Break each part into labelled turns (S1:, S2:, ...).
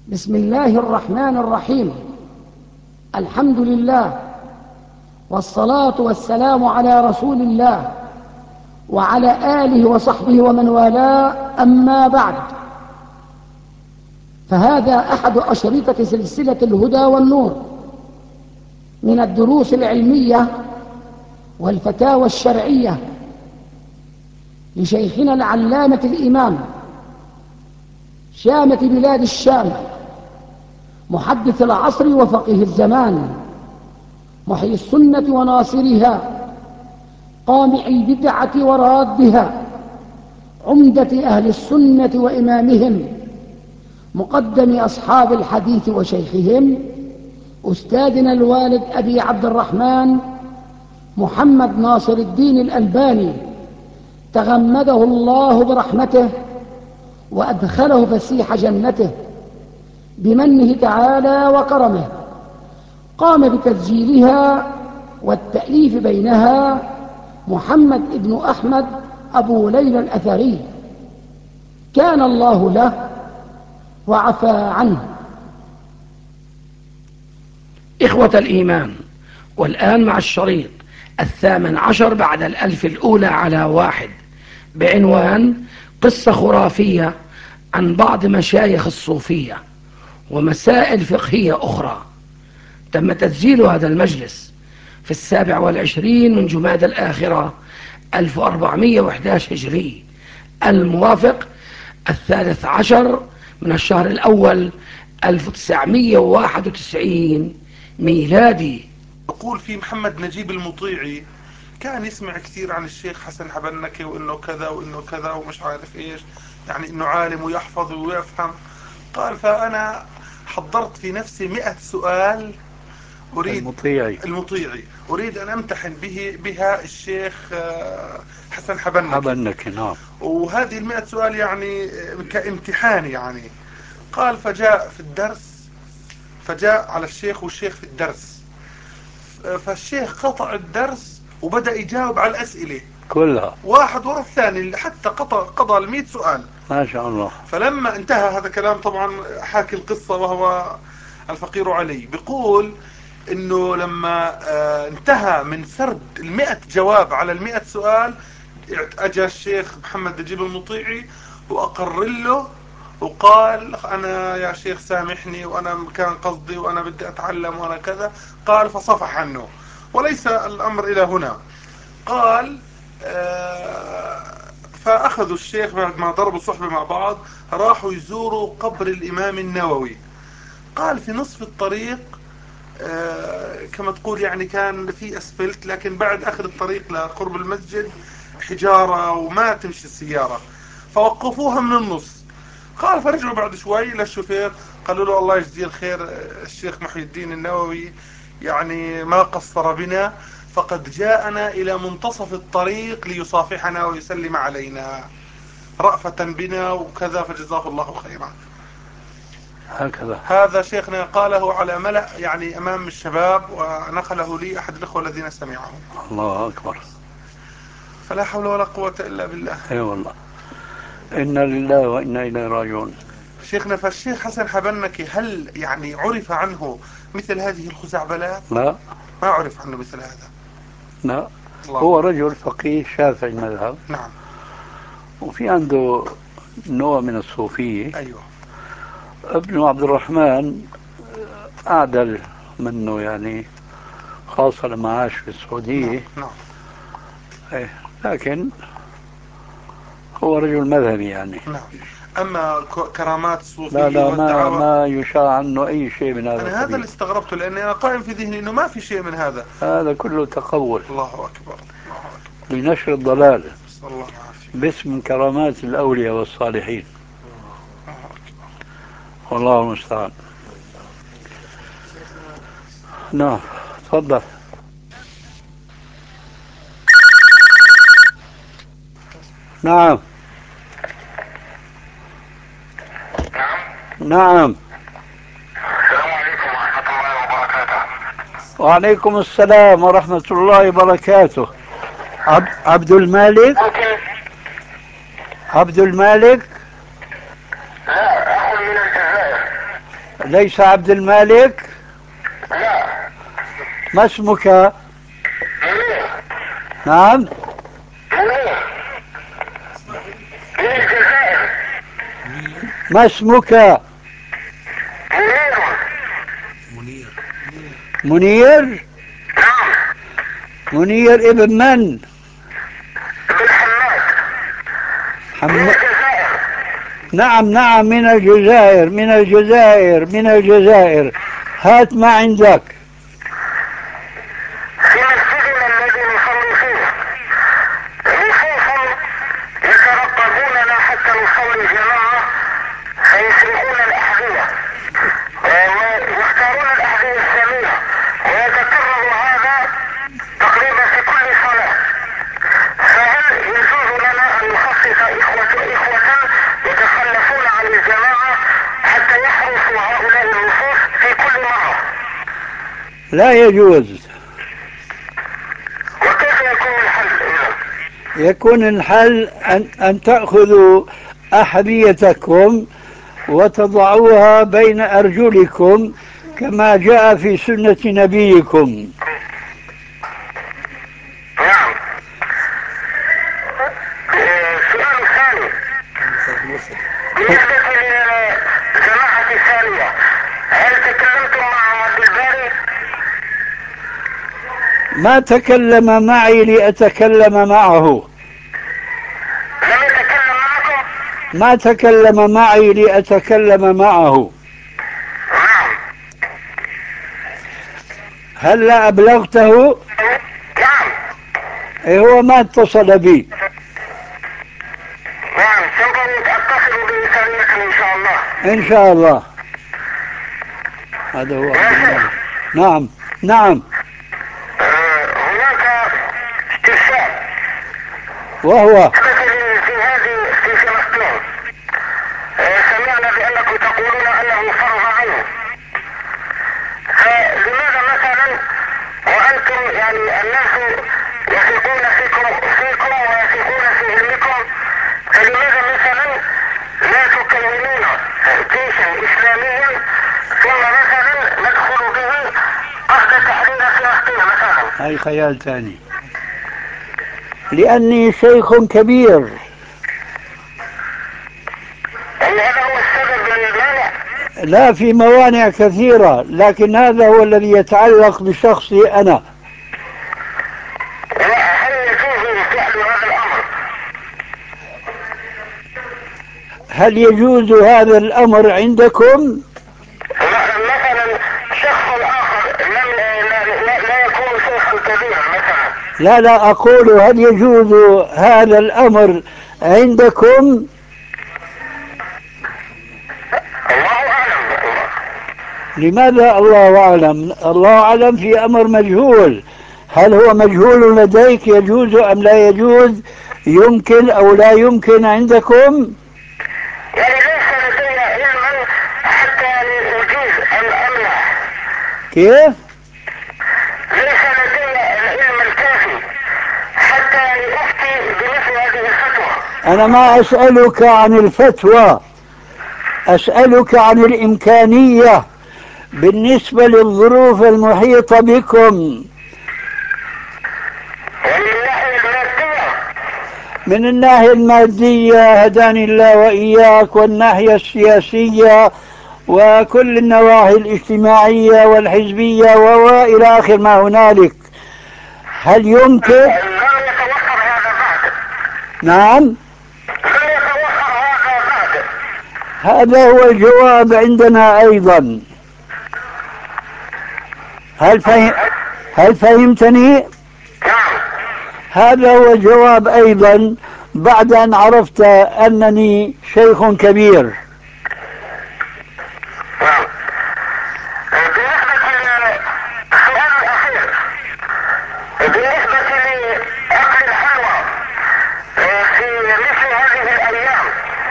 S1: بسم الله الرحمن الرحيم. الحمد لله والصلاة والسلام على رسول الله وعلى آله وصحبه ومن والاه، أما بعد، فهذا أحد أشرطة سلسلة الهدى والنور من الدروس العلمية والفتاوى الشرعية لشيخنا العلامة الإمام شامة بلاد الشام، محدث العصر وفقيه الزمان، محيي السنة وناصرها، قامع البدعة ورادها، عمدة أهل السنة وإمامهم، مقدم أصحاب الحديث وشيخهم، أستاذنا الوالد أبي عبد الرحمن محمد ناصر الدين الألباني، تغمده الله برحمته وأدخله فسيح جنته بمنه تعالى وكرمه. قام بتسجيلها والتأليف بينها محمد ابن أحمد أبو ليلى الأثري، كان الله له وعفى عنه. إخوة الإيمان، والآن مع الشريط 18 بعد 1000 الأولى على 1 بعنوان قصة خرافية عن بعض مشايخ الصوفية ومسائل فقهية أخرى. تم تسجيل هذا المجلس في 27 من جمادى الآخرة 1411 هجري، الموافق 13 من الشهر الأول 1991 ميلادي.
S2: يقول في محمد نجيب المطيعي كان يسمع كثير عن الشيخ حسن حبنكي وانه كذا وانه كذا ومش عارف ايش، يعني انه عالم ويحفظ ويفهم. قال فانا حضرت في نفسي 100 سؤال اريد المطيعي اريد ان امتحن بها الشيخ حسن حبنكي.
S3: نعم.
S2: وهذه 100 سؤال يعني كامتحان يعني. قال فجاء في الدرس، فجاء على الشيخ والشيخ في الدرس، فالشيخ قطع الدرس وبدأ يجاوب على الأسئلة
S3: كلها
S2: واحد ورا الثاني حتى قضى 100 سؤال.
S3: ما شاء الله.
S2: فلما انتهى هذا كلام طبعا حاكي القصة وهو الفقير علي، بيقول انه لما انتهى من سرد 100 جواب على 100 سؤال، اجى الشيخ محمد نجيب المطيعي واقر له وقال انا يا شيخ سامحني وانا كان قصدي وانا بدي اتعلم وانا كذا. قال فصفح عنه، وليس الامر الى هنا. قال فاخذوا الشيخ بعد ما ضربوا صحبة مع بعض راحوا يزوروا قبر الامام النووي. قال في نصف الطريق كما تقول يعني كان في اسفلت، لكن بعد اخر الطريق لقرب المسجد حجارة وما تمشي السيارة، فوقفوها من النص. قال فرجعوا بعد شوي للشوفير قالوا له الله يجزيه الخير الشيخ محي الدين النووي يعني ما قصر بنا، فقد جاءنا الى منتصف الطريق ليصافحنا ويسلم علينا رأفة بنا وكذا، فجزاه الله خيرا.
S3: هكذا
S2: هذا شيخنا قاله على ملأ يعني امام الشباب، ونقله لي احد الاخوة الذين سمعه.
S3: الله أكبر.
S2: فلا حول ولا قوة الا بالله.
S3: اي والله، إنا لله وإنا إليه راجعون.
S2: شيخنا فالشيخ حسن حبنكي هل يعني عرف عنه مثل هذه الخزعبلات؟
S3: لا
S2: ما عرف عنه مثل هذا.
S3: لا،
S2: الله.
S3: هو رجل فقيه شافعي المذهب،
S2: نعم.
S3: وفي عنده نوع من الصوفية.
S2: ايوه.
S3: ابن عبد الرحمن أعدل منه يعني، خاصة لما عاش في
S2: نعم.
S3: السعودية.
S2: نعم.
S3: إيه، لكن هو رجل مذهبي يعني.
S2: نعم. اما كرامات
S3: لا
S2: الصوفية
S3: لا،
S2: والدعوة،
S3: ما يشاع عنه أي شيء من هذا
S2: انا هذا
S3: القبيل.
S2: اللي استغربته لاني انا قائم في ذهني انه ما في شيء من هذا.
S3: هذا كله تقول
S2: الله اكبر. الله اكبر.
S3: لنشر الضلال
S2: نسأل الله العافية.
S3: باسم كرامات الأولياء والصالحين.
S2: الله اكبر.
S3: والله المستعان. نعم، تفضل. نعم نعم.
S4: السلام عليكم ورحمة الله وبركاته.
S3: وعليكم السلام ورحمة الله وبركاته. عبد المالك.
S4: ممكن.
S3: عبد المالك.
S4: لا، أخ من الجزائر.
S3: ليس عبد المالك؟
S4: لا.
S3: ما اسمك؟
S4: منير.
S3: نعم.
S4: منير. من الجزائر.
S3: ما اسمك؟
S4: منير.
S3: منير.
S4: نعم.
S3: منير ابن من؟
S4: ابن حماد. من الجزائر.
S3: نعم نعم، من الجزائر من الجزائر من الجزائر. هات ما عندك.
S4: في مسجدنا الذي نصلي فيه نصوص يترقبوننا حتى نصلي جماعة فيسرقون الأحذية ويختارون الأحذية السمينة ويتكرر هذا تقريبا في كل صلاة. فهل يجوز لنا أن نخصص إخوة يتخلفون عن الجماعة حتى يحرسوا هؤلاء النصوص في كل مرة؟
S3: لا يجوز.
S4: وكيف يكون الحل إذا؟
S3: يكون الحل أن تأخذوا أحذيتكم وتضعوها بين أرجلكم كما جاء في سنة نبيكم.
S4: نعم. السؤال الثاني بالنسبة للجماعة الثانية، هل تكلمتم مع عبد الباري؟
S3: ما تكلم معي لأتكلم معه.
S4: لم يتكلم معكم؟
S3: ما تكلم معي لأتكلم معه.
S4: نعم.
S3: هل أبلغته؟
S4: نعم.
S3: هو ما اتصل بي.
S4: نعم سوف أتصل به ثانية إن شاء الله.
S3: إن شاء الله. هذا هو عبد الملك. نعم نعم.
S4: هناك استفسار
S3: وهو
S4: في هذه في فلسطين. سمعنا بأنكم تقولون أنه فرض عين، فلماذا مثلا وأنتم يعني الناس يثقون فيكم ويثقون في علمكم، فلماذا مثلا لا تكونون جيشا إسلاميا ثم مثلا ندخل به قصد تحرير فلسطين مثلا؟
S3: هاي خيال ثاني. لأني شيخ كبير.
S4: يعني هذا هو السبب للمانع؟
S3: لا، في موانع كثيرة، لكن هذا هو الذي يتعلق بشخصي أنا.
S4: هل يجوز فعل هذا الأمر؟
S3: هل يجوز هذا الأمر عندكم؟
S4: مثلا شخص آخر لا يكون شيخا كبيرا مثلا.
S3: لا لا، أقول هل يجوز هذا الأمر عندكم؟
S4: الله أعلم.
S3: لماذا الله أعلم؟ الله أعلم في أمر مجهول. هل هو مجهول لديك يجوز أم لا يجوز؟ يمكن أو لا يمكن عندكم؟
S4: يعني ليس لدي علما حتى أجيز أن أمنع.
S3: كيف؟
S4: ليس لدي العلم الكافي حتى أفتي بمثل هذه الفتوى.
S3: أنا ما أسألك عن الفتوى، أسألك عن الإمكانية بالنسبة للظروف المحيطة بكم.
S4: ومن الناحية المادية؟
S3: من الناحية المادية هداني الله وإياك، والناحية السياسية، وكل النواحي الاجتماعية والحزبية وإلى آخر ما هنالك. هل يمكن؟
S4: لم يتوفر هذا بعد.
S3: نعم،
S4: لم يتوفر هذا بعد.
S3: هذا هو الجواب عندنا أيضا. هل فهمتني؟
S4: نعم.
S3: هذا هو الجواب أيضا بعد أن عرفت أنني شيخ كبير.
S4: نعم. بالنسبة للسؤال الأخير، بالنسبة لأكل الحلوى في مثل هذه الأيام،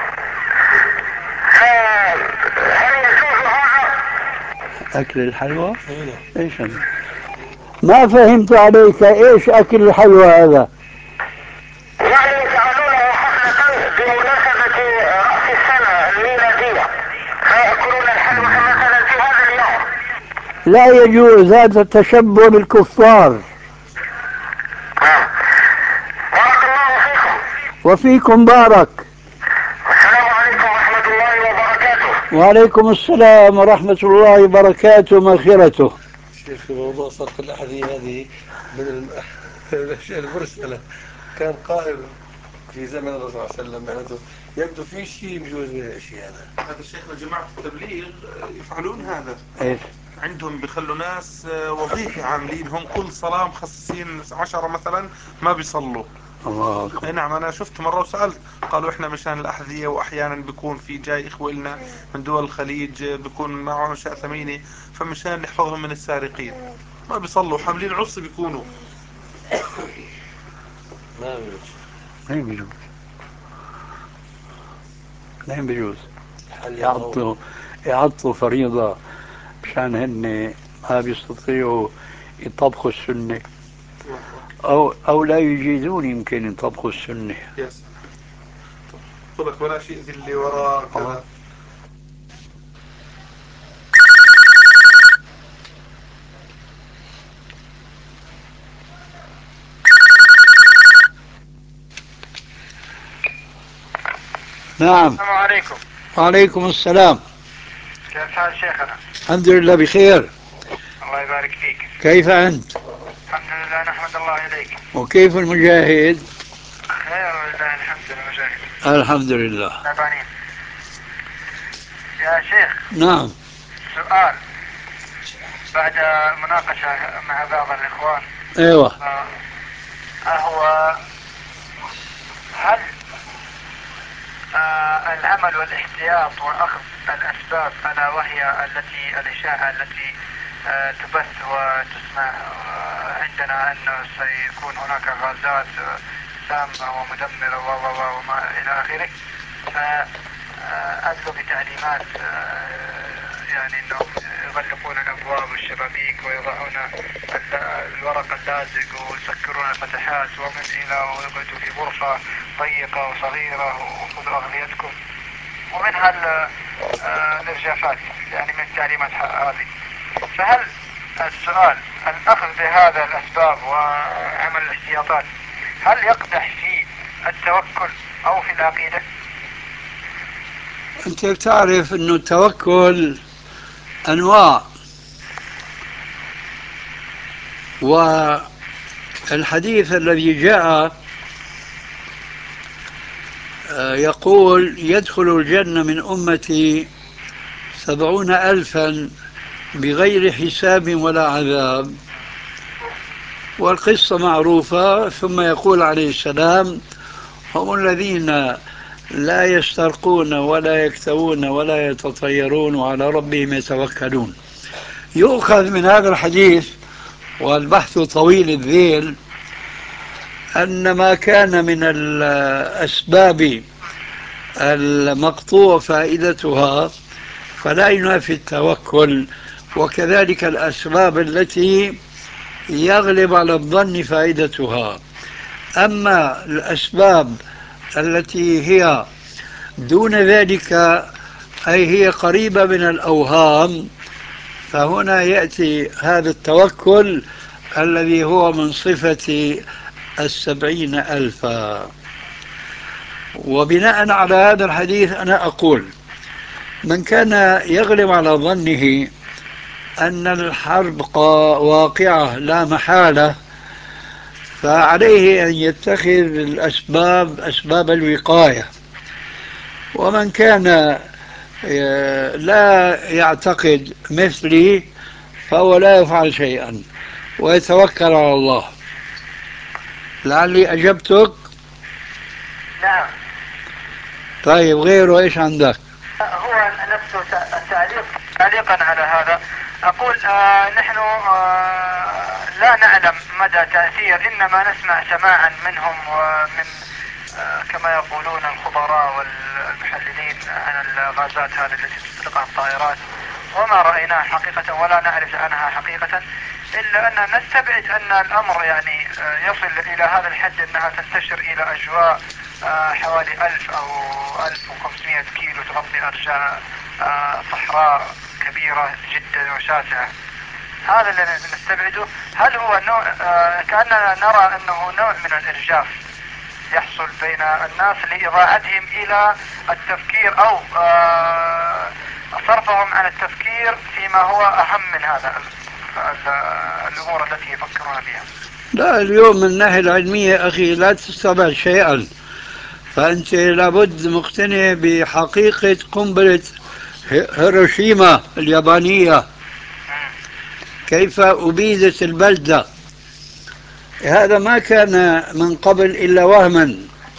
S4: هل يجوز هذا؟
S3: أكل الحلوى؟ إيش هذا؟ ما فهمت عليك. إيش أكل الحلوى هذا؟
S4: يعني يجعلونه حفلة بمناسبة رأس السنة الميلادية، فيأكلون الحلوى مثلا
S3: لا يجوز هذا التشبه بالكفار.
S4: بارك الله فيكم.
S3: وفيكم بارك.
S4: السلام عليكم ورحمة الله وبركاته.
S3: وعليكم السلام ورحمة الله وبركاته مغفرته.
S5: شيخ في موضوع صرف الأحذية هذه من الأشياء المرسلة، كان قائل في زمن الرسول صلى الله عليه وسلم معناته يبدو في شيء بجوز من الأشياء
S2: هذا الشيخ جماعة التبليغ يفعلون هذا.
S3: إيه؟
S2: عندهم بيخلوا ناس وظيفة عاملين هم كل صلاة مخصصين 10 مثلا ما بيصلوا.
S3: الله أكبر.
S2: اي نعم، انا شفت مرة وسألت، قالوا احنا مشان الاحذية، واحيانا بيكون في جاي اخوة لنا من دول الخليج بيكون معهم اشياء ثمينة، فمشان نحفظهم من السارقين ما بيصلوا، حاملين عصي بيكونوا.
S5: ما بيجوز.
S3: لا بيجوز، لا بيجوز
S5: هل يقرأون؟
S3: يعطوا فريضة مشان هن ما بيستطيعوا يطبقوا السنة، أو لا يجيدون يمكن يطبقوا السنة.
S2: يا سلام. قلت لك ولا شيء اللي وراء كذا.
S3: نعم.
S4: السلام عليكم.
S3: وعليكم السلام.
S4: كيف حال شيخنا؟
S3: الحمد لله بخير.
S4: الله يبارك فيك.
S3: كيف أنت؟
S4: الحمد لله نحمد الله إليك.
S3: وكيف المجاهد؟
S4: خير ولله الحمد لله مجاهد.
S3: الحمد لله.
S4: تعبانين. يا شيخ
S3: نعم.
S4: سؤال بعد مناقشة مع بعض الإخوان.
S3: ايوه.
S4: هو هل العمل والاحتياط وأخذ الأسباب ألا وهي الإشاعة التي تبث وتسمع عندنا أنه سيكون هناك غازات سامة ومدمرة وما إلى آخره، فأدلوا بتعليمات يعني أنهم يغلقون الأبواب والشبابيك ويضعون الورق اللازق ويسكرون الفتحات ومن إلى ويقعدوا في غرفة ضيقة وصغيرة وخذوا أغليتكم ومن الإرجافات يعني من التعليمات هذه. فهل السؤال الأخذ بهذا الأسباب وعمل الاحتياطات هل يقدح في التوكل أو في العقيدة؟
S3: أنت تعرف أنه التوكل أنواع، والحديث الذي جاء يقول يدخل الجنة من أمتي 70,000 بغير حساب ولا عذاب، والقصة معروفة. ثم يقول عليه السلام هم الذين لا يسترقون ولا يكتوون ولا يتطيرون وعلى ربهم يتوكلون. يؤخذ من هذا الحديث، والبحث طويل الذيل، أن ما كان من الأسباب المقطوع فائدتها فلا ينافي التوكل، وكذلك الأسباب التي يغلب على الظن فائدتها. أما الأسباب التي هي دون ذلك أي هي قريبة من الأوهام، فهنا يأتي هذا التوكل الذي هو من صفة 70,000. وبناء على هذا الحديث أنا أقول من كان يغلب على ظنه أن الحرب واقعة لا محالة، فعليه أن يتخذ الأسباب أسباب الوقاية. ومن كان لا يعتقد مثلي فهو لا يفعل شيئا ويتوكل على الله. لعلي أجبتك.
S4: نعم.
S3: طيب غيره إيش عندك؟
S4: هو نفسه تعليقا على هذا أقول نحن لا نعلم مدى تأثير، إنما نسمع سماعا منهم ومن كما يقولون الخبراء والمحللين عن الغازات هذه التي تطلقها الطائرات، وما رأيناها حقيقة ولا نعرف عنها حقيقة، إلا أن نستبعد أن الأمر يعني يصل إلى هذا الحد أنها تنتشر إلى أجواء حوالي 1000 أو 1500 كيلو تغطي أرجاء صحراء كبيرة جدا وشاسعة.
S6: هذا اللي نستبعده. هل هو نوع كأننا نرى أنه نوع من الإرجاف يحصل بين الناس لإضاعتهم إلى التفكير أو صرفهم عن التفكير فيما هو أهم من هذا الأمور التي يفكرون بها؟
S3: لا، اليوم من الناحية العلمية أخي لا تستبعد شيئا. فأنت لابد مقتنع بحقيقة قنبلة هيروشيما اليابانية، كيف أبيدت البلدة. هذا ما كان من قبل إلا وهما،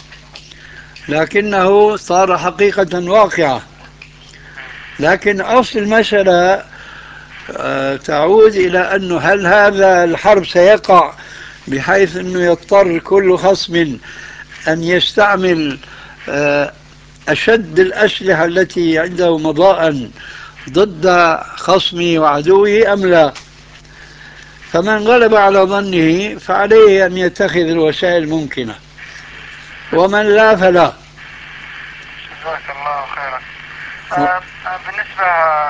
S3: لكنه صار حقيقة واقعة. لكن أصل المسألة تعود إلى أنه هل هذا الحرب سيقع بحيث أنه يضطر كل خصم أن يستعمل أشد الأسلحة التي عنده مضاء ضد خصمه وعدوه أم لا؟ فمن غلب على ظنه فعليه أن يتخذ الوسائل الممكنة، ومن لا فلا.
S6: جزاك الله خيرا. بالنسبة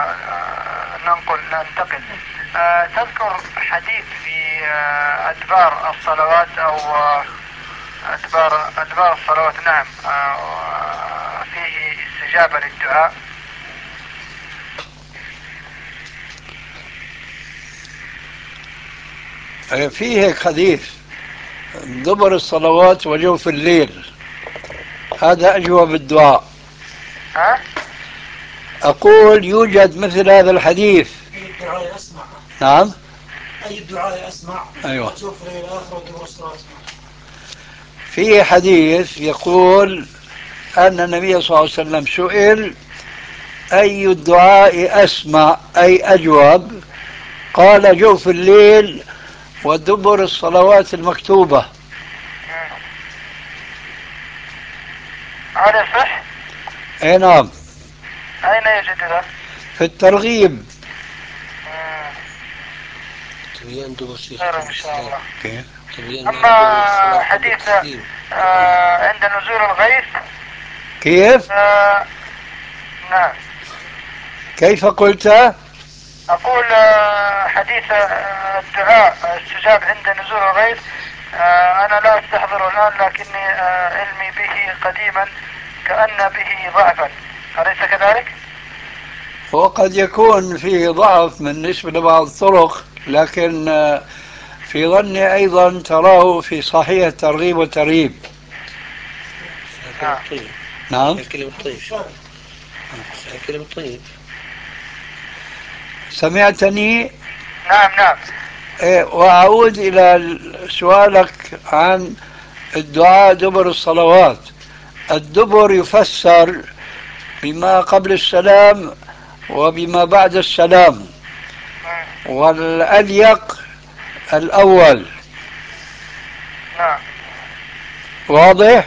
S6: ننتقل تذكر حديث في أدبار الصلوات أو أدبار الصلوات، نعم، فيه استجابة للدعاء.
S3: فيه هيك حديث دبر الصلوات وجوف الليل، هذا أجوب الدعاء.
S6: ها؟
S3: أقول يوجد مثل هذا الحديث.
S1: أي الدعاء أسمع.
S3: نعم.
S1: أي الدعاء أسمع.
S3: أيوة.
S1: وجوف الليل الآخر ودبر الصلاة أسمع.
S3: في حديث يقول أن النبي صلى الله عليه وسلم سئل أي الدعاء أسمع أي أجوب، قال جوف الليل ودبر الصلوات المكتوبة.
S6: هذا صح؟
S3: اي نعم.
S6: أين يجد ذلك؟
S3: في الترغيب.
S6: خير إن شاء الله.
S3: كيف؟
S6: أما حديث عند نزول الغيث
S3: كيف؟
S6: نعم.
S3: كيف قلت؟
S6: أقول حديث الدعاء استجاب عند نزول الغيث، أنا لا أستحضره الآن، لكني علمي به قديما كأن به ضعفا، أليس كذلك؟
S3: وقد يكون فيه ضعف بالنسبة لبعض الطرق، لكن في ظني أيضا تراه في صحيح الترغيب والترهيب. نعم.
S5: الكلمة طيب. الكلمة طيب.
S3: سمعتني؟
S6: نعم نعم.
S3: وأعود إلى سؤالك عن الدعاء دبر الصلوات. الدبر يفسر بما قبل السلام وبما بعد السلام، والأليق الأول.
S6: نعم.
S3: واضح؟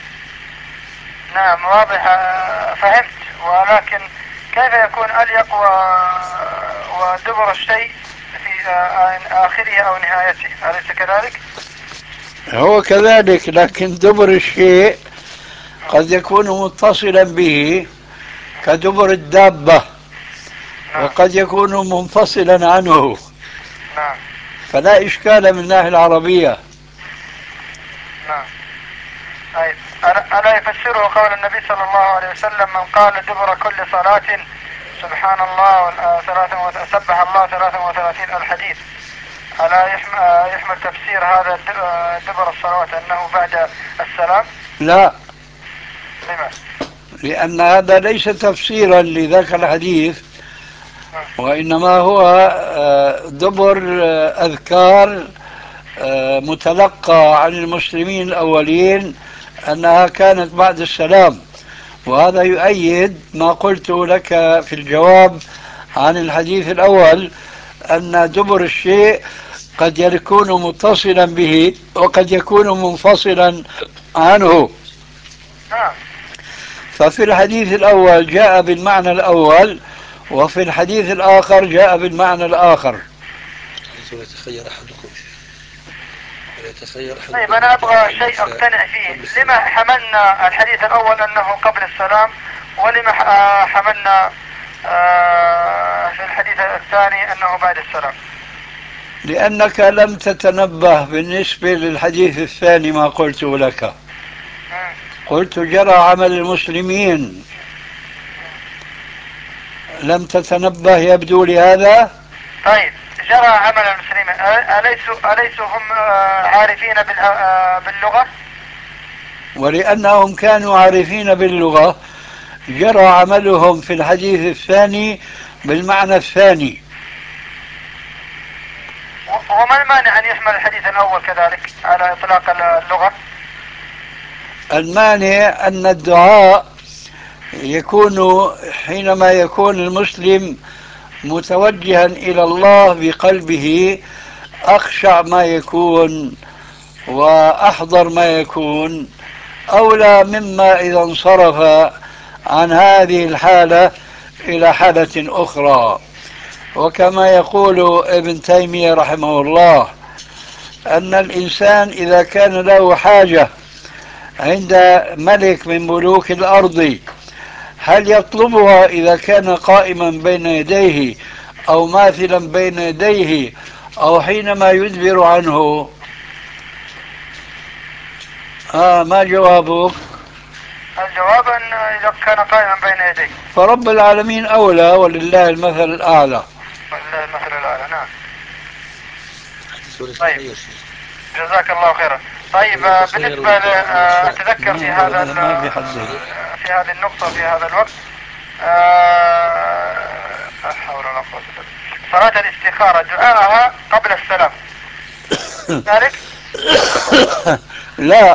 S6: نعم واضح، فهمت. ولكن كيف يكون أليق ودبر الشيء في آخره أو نهايته، أليس كذلك؟
S3: هو كذلك، لكن دبر الشيء قد يكون متصلا به كدبر الدابة، وقد يكون منفصلا عنه.
S6: نعم.
S3: فلا إشكال من الناحية العربية.
S6: نعم. طيب، ألا يفسره قول النبي صلى الله عليه وسلم من قال دبر كل صلاة سبحان الله سبح الله 33 الحديث، ألا يحمل تفسير هذا دبر الصلوات أنه بعد السلام؟
S3: لا،
S6: لما؟
S3: لأن هذا ليس تفسيرا لذاك الحديث، وإنما هو دبر أذكار متلقى عن المسلمين الأولين أنها كانت بعد السلام. وهذا يؤيد ما قلت لك في الجواب عن الحديث الأول، أن دبر الشيء قد يكون متصلا به وقد يكون منفصلا عنه. ففي الحديث الأول جاء بالمعنى الأول، وفي الحديث الآخر جاء بالمعنى الآخر.
S6: طيب أنا أبغى شيء أقتنع فيه. لما حملنا الحديث الأول أنه قبل السلام، ولما حملنا في الحديث الثاني أنه بعد السلام؟
S3: لأنك لم تتنبه بالنسبة للحديث الثاني ما قلته لك. قلت جرى عمل المسلمين، لم تتنبه يبدو لهذا.
S6: طيب جرى عمل المسلمين، أليسوا هم عارفين باللغة؟
S3: ولأنهم كانوا عارفين باللغة جرى عملهم في الحديث الثاني بالمعنى الثاني.
S6: وما المانع أن يحمل الحديث الأول كذلك على إطلاق اللغة؟
S3: المانع أن الدعاء يكون حينما يكون المسلم متوجها إلى الله بقلبه أخشع ما يكون وأحضر ما يكون، أولى مما إذا انصرف عن هذه الحالة إلى حالة أخرى. وكما يقول ابن تيمية رحمه الله أن الإنسان إذا كان له حاجة عند ملك من ملوك الأرض هل يطلبها إذا كان قائما بين يديه أو ماثلا بين يديه أو حينما يدبر عنه؟ ما جوابك؟
S6: الجواب أن إذا كان قائما بين يديه.
S3: فرب العالمين أولى ولله المثل الأعلى.
S6: ولله المثل الأعلى. نعم. طيب جزاك الله خيرا. طيب بالنسبة أتذكر في هذا في هذه النقطة في هذا الوقت حول ولا قوة إلا بالله. صلاة الاستخارة دعاءها قبل السلام ذلك؟
S3: لا.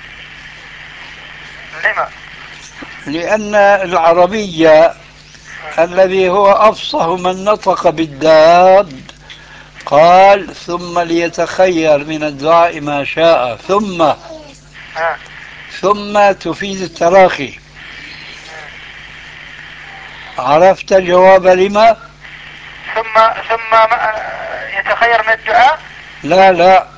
S6: لما؟
S3: لأن العربية الذي هو أفصح من نطق بالداد قال ثم ليتخير من الدعاء ما شاء. ثم تفيد التراخي. عرفت جواب لما؟
S6: ثم يتخير من الدعاء؟
S3: لا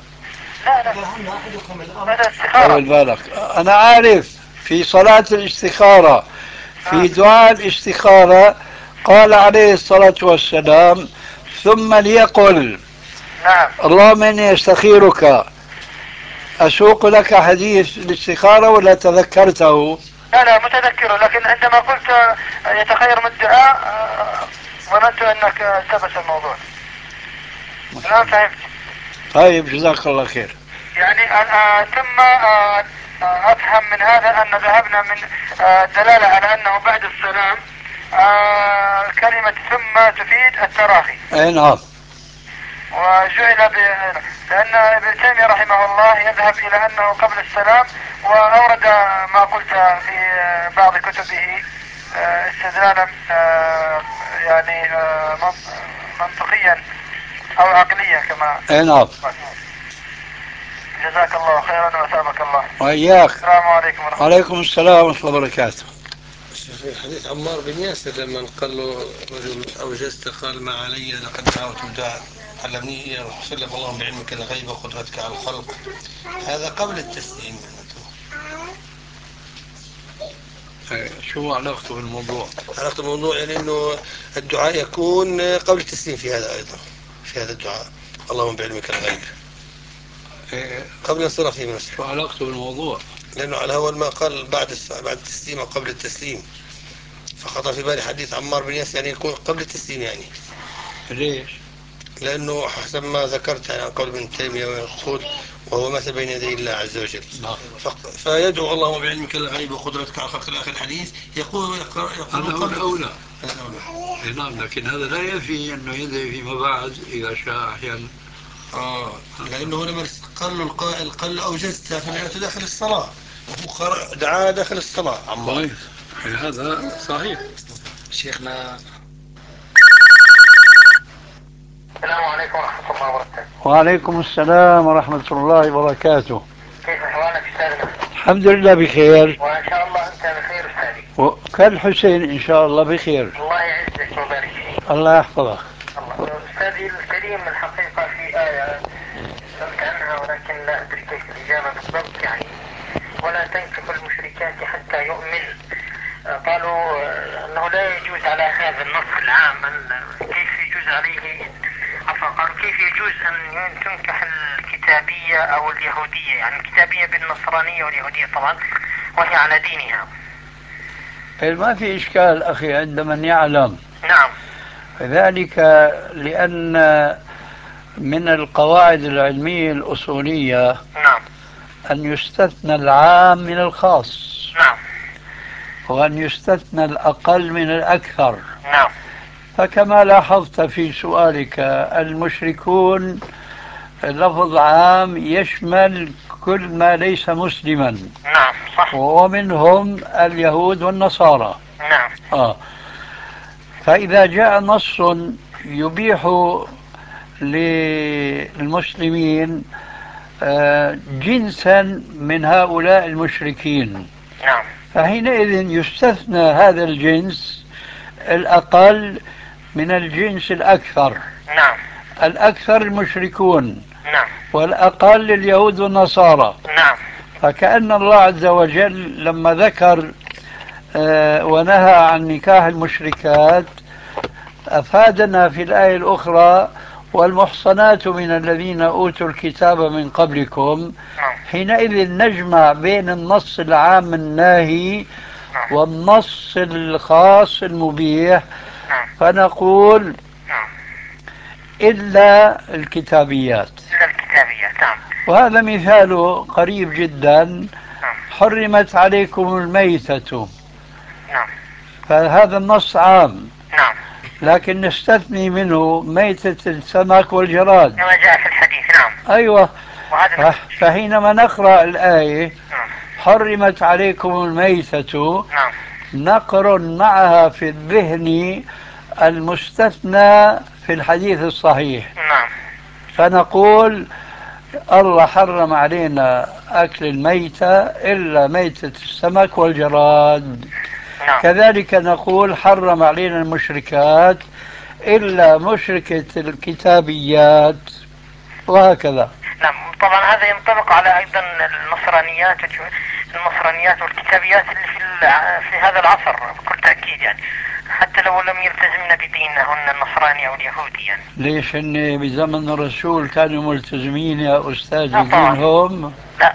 S6: هذا استخارة.
S3: طول بالك، أنا عارف في صلاة الاستخارة في دعاء الاستخارة قال عليه الصلاة والسلام ثم ليقل
S6: نعم
S3: اللهم إني أستخيرك. أسوق لك حديث الاستخارة ولا تذكرته؟
S6: لا متذكره، لكن عندما قلت يتخير من الدعاء ظننت أنك التبس الموضوع. الآن فهمت.
S3: طيب جزاك الله خير.
S6: يعني ثم أفهم من هذا أن ذهبنا من الدلالة على أنه بعد السلام كلمة ثم تفيد التراخي.
S3: أي نعم.
S6: وجعل لأن ابن تيمية رحمه الله يذهب إلى أنه قبل السلام، وأورد ما قلت في بعض كتبه استدلالا يعني منطقيا أو عقليا كما.
S3: أي نعم.
S6: جزاك الله خيرا وأثابك الله.
S3: وإياك.
S6: السلام عليكم ورحمة الله.
S3: وعليكم السلام ورحمة الله وبركاته.
S5: في حديث عمار بن ياسر لما قال له رجل أوجزت قال ما علي لقد دعوت دعاء علمني يا رسول الله اللهم بعلمك الغيب وقدرتك على الخلق. هذا قبل التسليم.
S3: شو علاقته بالموضوع؟
S5: علاقة الموضوع يعني انه الدعاء يكون قبل التسليم في هذا ايضا، في هذا الدعاء اللهم بعلمك الغيب قبل انصرافه من الصلاة.
S3: شو علاقته بالموضوع؟
S5: لانه على هو ما قال بعد التسليم او قبل التسليم، فخطر في بالي حديث عمار بن ياسر يعني يكون قبل التسليم يعني.
S3: ليش؟
S5: لانه حسب ما ذكرت يعني قول ابن تيمية ويقول وهو مثل بين يدي الله عز وجل. فيدعو اللهم بعلمك الغيب وقدرتك على خلق الاخر الحديث يقول
S3: هذا هو الأولى.
S5: هذا
S3: نعم، لكن هذا لا ينفي أنه يدعي فيما بعد إذا شاء أحيانا.
S5: لأنه لما قال له القائل قال له أوجزت فمعناته داخل الصلاة، وهو دعاء داخل الصلاة.
S3: كويس، هذا صحيح.
S5: شيخنا
S6: السلام عليكم ورحمة الله وبركاته.
S3: وعليكم السلام ورحمة الله وبركاته.
S6: كيف أحوالك أستاذنا؟
S3: الحمد لله بخير.
S6: وإن شاء الله أنت بخير أستاذي.
S3: وكالحسين إن شاء الله بخير.
S6: الله يعزك ويبارك فيك.
S3: الله يحفظك.
S6: الله. أستاذي الكريم الحقيقة في آية سألت عنها ولكن لا أدري كيف الإجابة بالضبط يعني. ولا تنكحوا المشركات حتى يؤمن. قالوا أنه لا يجوز على هذا النص العام كيف يجوز عليه
S4: عفوا، قالوا كيف يجوز أن تنكح الكتابية أو اليهودية، يعني الكتابية بالنصرانية واليهودية طبعا وهي على دينها.
S3: ما في إشكال أخي عند من يعلم.
S4: نعم.
S3: ذلك لأن من القواعد العلمية الأصولية
S4: نعم.
S3: أن يستثنى العام من الخاص،
S4: نعم.
S3: وأن يستثنى الأقل من الأكثر.
S4: نعم.
S3: فكما لاحظت في سؤالك، المشركون لفظ عام يشمل كل ما ليس مسلما،
S4: نعم صح.
S3: ومنهم اليهود والنصارى.
S4: نعم.
S3: فإذا جاء نص يبيح للمسلمين جنسا من هؤلاء المشركين،
S4: نعم.
S3: فحينئذ يستثنى هذا الجنس الأقل من الجنس الأكثر.
S4: نعم.
S3: الأكثر المشركون
S4: نعم.
S3: والأقل اليهود والنصارى.
S4: نعم.
S3: فكأن الله عز وجل لما ذكر ونهى عن نكاح المشركات أفادنا في الآية الأخرى والمحصنات من الذين أوتوا الكتاب من قبلكم. حينئذ نجمع بين النص العام الناهي والنص الخاص المبيح، فنقول إلا الكتابيات. وهذا مثال قريب جدا. حرمت عليكم الميتة، فهذا النص عام، لكن نستثني منه ميتة السمك والجراد
S4: كما جاء في الحديث. نعم.
S3: أيوة. فحينما نقرأ الآية حرمت عليكم الميتة، نقرن معها في الذهن المستثنى في الحديث الصحيح، فنقول الله حرم علينا أكل الميتة إلا ميتة السمك والجراد. كذلك نقول حرم علينا المشركات إلا مشركة الكتابيات، وهكذا.
S4: نعم. طبعا هذا ينطبق على أيضا النصرانيات والكتابيات اللي في هذا العصر بكل تأكيد، يعني حتى لو لم يلتزمن بدينهن النصراني أو اليهودي. يعني
S3: ليش هن بزمن الرسول كانوا ملتزمين يا أستاذ بدينهم؟
S4: لا.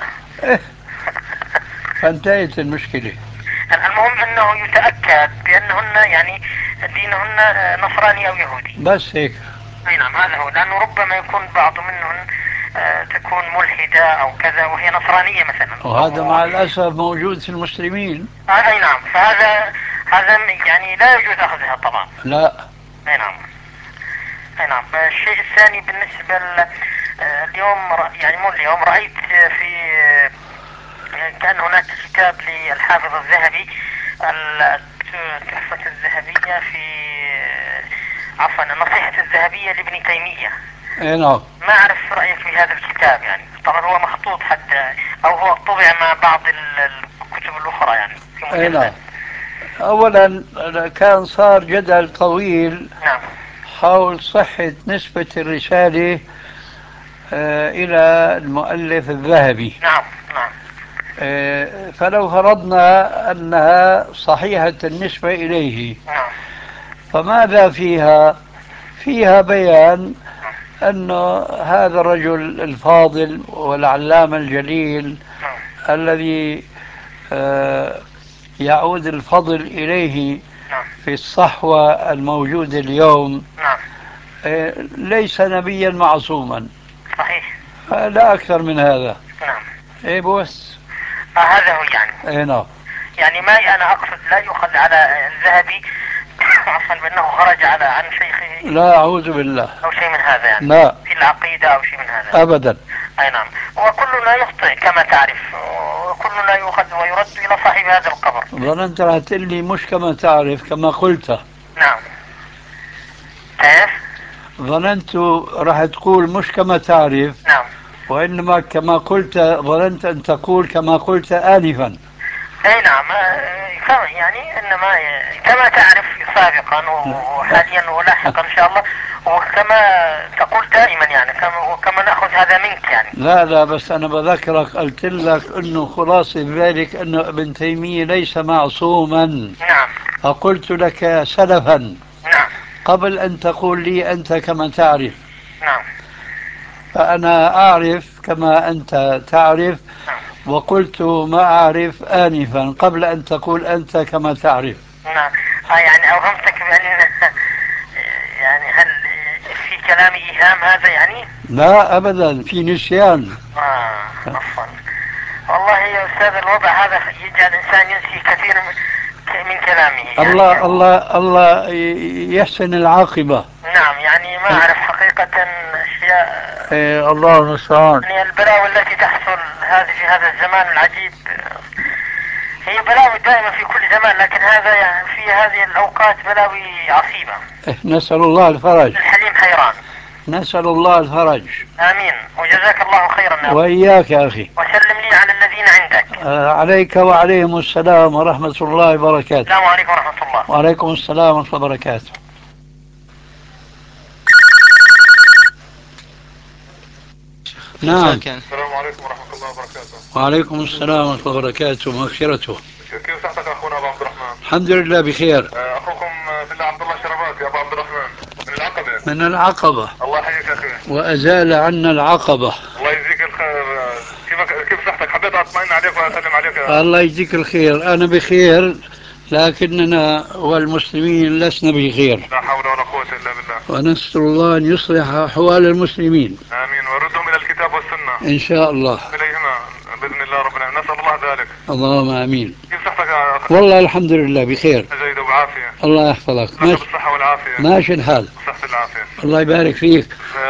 S3: فانتهت المشكلة.
S4: المهم أنه يتأكد بأنهن يعني دينهن نصراني أو يهودي،
S3: بس هيك.
S4: أي نعم، هذا هو. لأنه ربما يكون بعض منهن تكون ملحدة أو كذا وهي نصرانية مثلا،
S3: وهذا مع الأسف موجود في المسلمين.
S4: أي نعم. فهذا يعني لا يجوز أخذها طبعا.
S3: لا.
S4: أي نعم. أي نعم. الشيء الثاني بالنسبة اليوم، يعني مو اليوم، رأيت في كان هناك كتاب للحافظ الذهبي، التحفة الذهبية في عفوا النصيحة الذهبية لابن تيمية.
S3: اي نعم.
S4: ما أعرف رأيك في هذا الكتاب، يعني طبعا هو مخطوط حتى أو هو طبع مع بعض الكتب الأخرى يعني في
S3: اي نعم. أولا كان صار جدل طويل
S4: نعم
S3: حول صحة نسبة الرسالة إلى المؤلف الذهبي.
S4: نعم نعم.
S3: فلو فرضنا أنها صحيحة النسبة إليه،
S4: نعم.
S3: فماذا فيها؟ فيها بيان أن هذا الرجل الفاضل والعلامة الجليل الذي يعود الفضل إليه في الصحوة الموجودة اليوم ليس نبيا معصوما.
S4: صحيح.
S3: لا أكثر من هذا.
S4: نعم.
S3: إيه بس.
S4: هذا هو يعني.
S3: إيه نعم.
S4: يعني ما أنا أقصد لا يؤخذ على الذهبي عفوا بأنه خرج عن شيخه.
S3: لا أعوذ بالله.
S4: أو شيء من هذا يعني.
S3: لا.
S4: في العقيدة أو شيء من هذا.
S3: أبدا.
S4: أي نعم. وكلنا يخطئ كما تعرف، وكلنا يؤخذ ويرد إلى صاحب هذا القبر.
S3: ظننت راح تقول لي مش كما تعرف كما قلت.
S4: نعم. كيف؟
S3: ظننت راح تقول مش كما تعرف.
S4: نعم.
S3: وإنما كما قلت، ظننت أن تقول كما قلت آنفا.
S4: أي نعم. يعني إنما كما تعرف سابقا وحاليا ولاحقا إن شاء الله، وكما تقول دائما يعني وكما نأخذ هذا منك يعني.
S3: لا بس أنا بذكرك قلت لك أنه خلاصة ذلك أنه ابن تيمية ليس معصوما.
S4: نعم.
S3: فقلت لك سلفا.
S4: نعم.
S3: قبل أن تقول لي أنت كما تعرف. فأنا أعرف كما أنت تعرف، وقلت ما أعرف آنفا قبل أن تقول أنت كما تعرف.
S4: نعم. يعني أوهمتك يعني يعني هل في كلامي إيهام هذا يعني؟
S3: لا أبدا، في نسيان.
S4: عفوا. والله يا أستاذ الوضع هذا يجعل الإنسان ينسي كثير من كلامه يعني.
S3: الله يحسن العاقبة.
S4: نعم، يعني ما أعرف حقيقة أشياء.
S3: الله المستعان.
S4: يعني البلاوي التي تحصل هذه في هذا الزمان العجيب هي بلاوي دائما في كل زمان، لكن هذا يعني في هذه الأوقات بلاوي عصيبة.
S3: نسأل الله الفرج.
S4: الحليم حيران.
S3: نسأل الله الفرج.
S4: آمين، وجزاك الله خيرا.
S3: وإياك يا أخي.
S4: وسلم لي على الذين عندك.
S3: عليك وعليهم السلام ورحمة الله وبركاته.
S4: السلام عليكم ورحمة الله.
S3: وعليكم السلام ورحمة الله وبركاته. نعم.
S2: السلام عليكم ورحمة الله وبركاته.
S3: وعليكم السلام ورحمة الله وبركاته. مغفرته.
S2: كيف صحتك أخونا أبو عبد الرحمن؟
S3: الحمد لله بخير.
S2: أخوكم في الله عبد الله شربات يا أبو عبد الرحمن من العقبة.
S3: من العقبة.
S2: الله يحييك أخي.
S3: وأزال عنا العقبة.
S2: الله يجزيك الخير. كيف صحتك؟ حبيت أطمئن عليك وأسلم عليك يا
S3: الله يجزيك الخير. أنا بخير، لكننا والمسلمين لسنا بخير.
S2: لا حول ولا قوة إلا بالله.
S3: ونسأل الله أن يصلح أحوال المسلمين.
S2: آمين، وردهم إلى الكتاب والسنة
S3: إن شاء الله.
S2: إليهما بإذن الله رب العالمين، نسأل الله ذلك.
S3: اللهم آمين.
S2: كيف صحتك يا أخي؟
S3: والله الحمد لله بخير.
S2: جيد وبعافية.
S3: الله يحفظك.
S2: ماشي بالصحة والعافية.
S3: ماشي الحال.
S2: صحة العافية.
S3: الله يبارك فيك.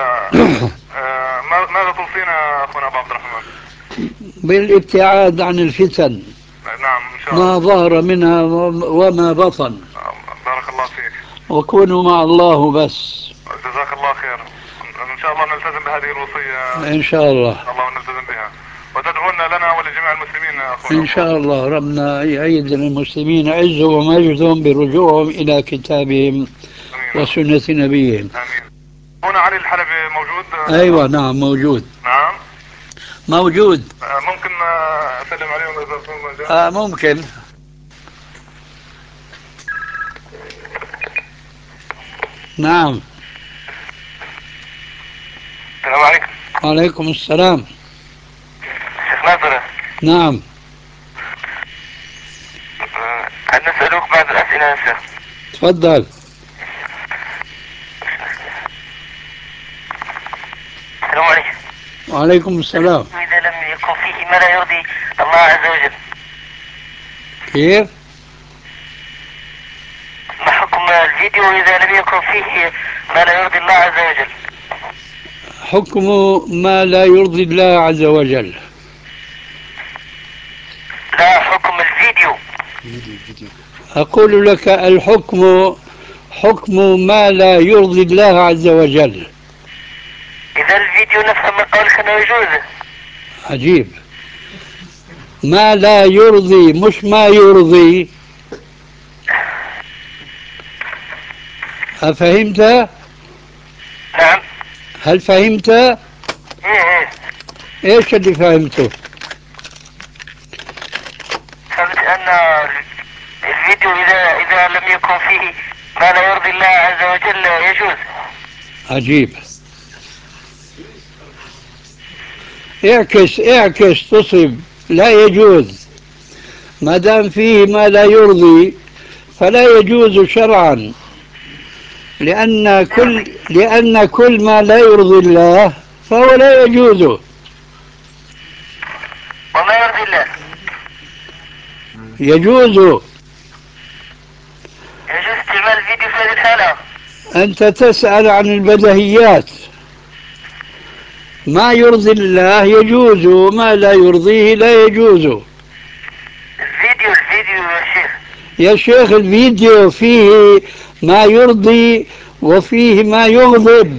S2: ماذا توصينا أخونا أبو عبد الرحمن؟
S3: بالابتعاد عن الفتن.
S2: نعم إن شاء الله.
S3: ما ظهر منها وما بطن.
S2: بارك الله فيك.
S3: وكونوا مع الله بس.
S2: جزاك الله خير. إن شاء الله نلتزم بهذه الوصية.
S3: إن شاء الله.
S2: الله نلتزم بها. وتدعون لنا ولجميع المسلمين أخونا.
S3: إن شاء الله ربنا يعيد للمسلمين عزهم ومجدهم برجوعهم إلى كتابهم وسنة نبيهم.
S2: آمين. هنا علي الحلبي موجود؟
S3: أيوة نعم موجود.
S2: نعم
S3: موجود.
S2: ممكن أسلم عليهم إذا
S3: ممكن. نعم.
S4: السلام عليكم.
S3: وعليكم السلام.
S4: شيخ ناصر.
S3: نعم.
S4: هل نسألوك بعض الأسئلة يا شيخ؟
S3: تفضل.
S4: السلام عليكم.
S3: وعليكم السلام.
S4: إذا لم يكن فيه ما لا يرضي الله عز وجل.
S3: كيف؟
S4: ما حكم الفيديو إذا لم يكن فيه ما لا يرضي الله عز وجل؟
S3: حكم ما لا يرضي الله عز وجل.
S4: لا، حكم الفيديو.
S3: أقول لك الحكم حكم ما لا يرضي الله عز وجل.
S4: إذا الفيديو نفهم من قولك أنه يجوز.
S3: عجيب. ما لا يرضي مش ما يرضي. أفهمت؟
S4: نعم.
S3: هل فهمت؟
S4: إيه.
S3: إيش اللي فهمته؟
S4: فهمت أن الفيديو إذا لم يكن فيه ما لا يرضي الله عز وجل يجوز.
S3: عجيب. اعكس تصب. لا يجوز. ما دام فيه ما لا يرضي فلا يجوز شرعا، لأن كل ما لا يرضي الله فهو لا يجوز.
S4: وما يرضي الله
S3: يجوز.
S4: يجوز استعمال الفيديو في هذه الحالة.
S3: أنت تسأل عن البديهيات. ما يرضي الله يجوز وما لا يرضيه لا يجوز.
S4: الفيديو يا شيخ.
S3: يا شيخ الفيديو فيه ما يرضي وفيه ما يغضب.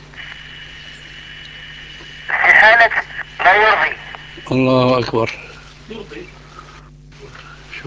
S4: في حالة ما يرضي.
S3: الله أكبر. شو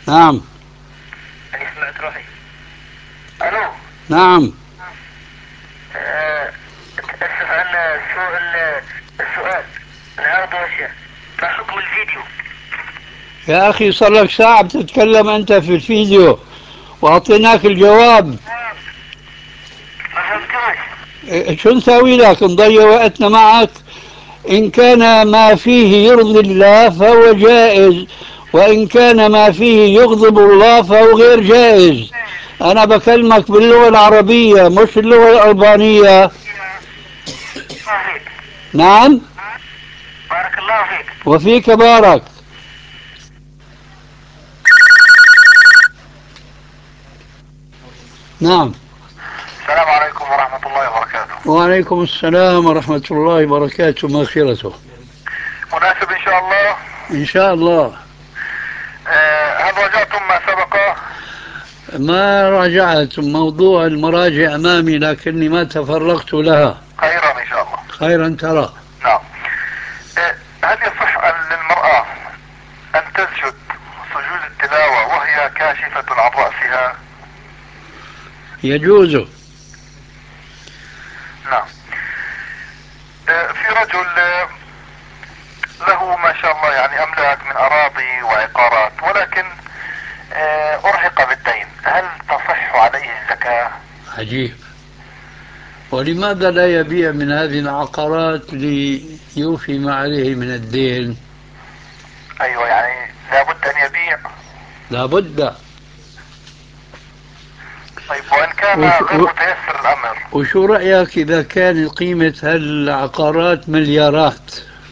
S3: نعم.
S4: أنا سمعت روحي. ألو.
S3: نعم.
S4: أسف عن السؤال العرض والشيء، ما حكم الفيديو؟
S3: يا أخي صار لك ساعة بتتكلم أنت في الفيديو وأعطيناك الجواب.
S4: ما فهمتوش.
S3: شو نسوي لك؟ نضيع وقتنا معك؟ إن كان ما فيه يرضي الله فهو جائز، وإن كان ما فيه يغضب الله فهو غير جائز. أنا بكلمك باللغة العربية مش اللغة الألبانية.
S4: فيك.
S3: نعم.
S4: بارك الله فيك.
S3: وفيك بارك. نعم.
S4: السلام عليكم ورحمة الله وبركاته.
S3: وعليكم السلام ورحمة الله وبركاته. مغفرته.
S4: مناسب إن شاء الله.
S3: إن شاء الله.
S4: هل راجعتم ما سبق؟
S3: ما راجعت موضوع المراجع أمامي لكني ما تفرغت لها.
S4: خيرا إن شاء الله.
S3: خيرا ترى.
S4: نعم. هل يصح للمرأة أن تسجد سجود التلاوة وهي كاشفة عن رأسها؟
S3: يجوز.
S4: نعم. في رجل له ما شاء الله يعني أملاك من أراضي وعقارات، ولكن أرهق بالدين، هل تصح عليه الزكاة؟
S3: عجيب. ولماذا لا يبيع من هذه العقارات ليوفي ما عليه من الدين؟
S4: أيوة، يعني لابد أن يبيع.
S3: لابد.
S4: طيب وإن كان غير متيسر الأمر؟
S3: وشو رأيك إذا كان قيمة هالعقارات مليارات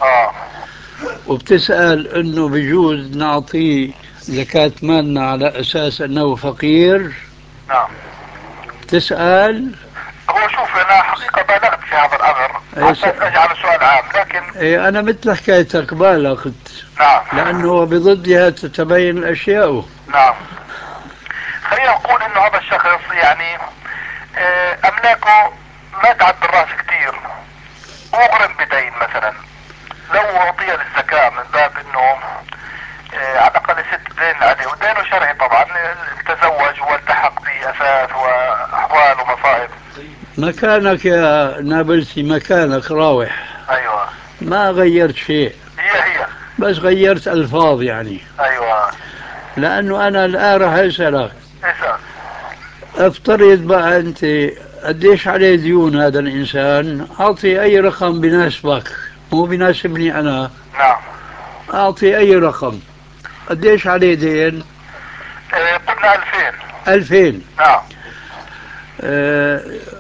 S3: وبتسأل أنه بجوز نعطيه زكاة مالنا على أساس أنه فقير؟
S4: نعم.
S3: تسأل.
S4: هو شوف، أنا حقيقة بالغت في هذا الأمر حتى أجعل سؤال عام، لكن
S3: أنا مثل حكايتك بالغت.
S4: نعم.
S3: لأنه بضدها تتبين الأشياء.
S4: نعم. خلينا نقول انه هذا الشخص يعني املاكه ما تعد الراس كثير، مغرم بدين مثلا، لو اعطي للزكاة من باب انه على الاقل ست دين عليه، ودينه شرعي طبعا، تزوج والتحق بأثاث واحوال ومصائب.
S3: مكانك يا نابلسي، مكانك راوح.
S4: ايوه.
S3: ما غيرت شيء،
S4: هي
S3: بس غيرت ألفاظ يعني.
S4: ايوه.
S3: لأنه أنا الآن راح أسألك،
S4: اسأل.
S3: افترض بقى أنت قديش عليه ديون هذا الإنسان، أعطي أي رقم بناسبك، مو بناسبني أنا.
S4: نعم.
S3: أعطي أي رقم. قديش عليه دين؟
S4: قلنا 2000.
S3: 2000.
S4: نعم.
S3: أه.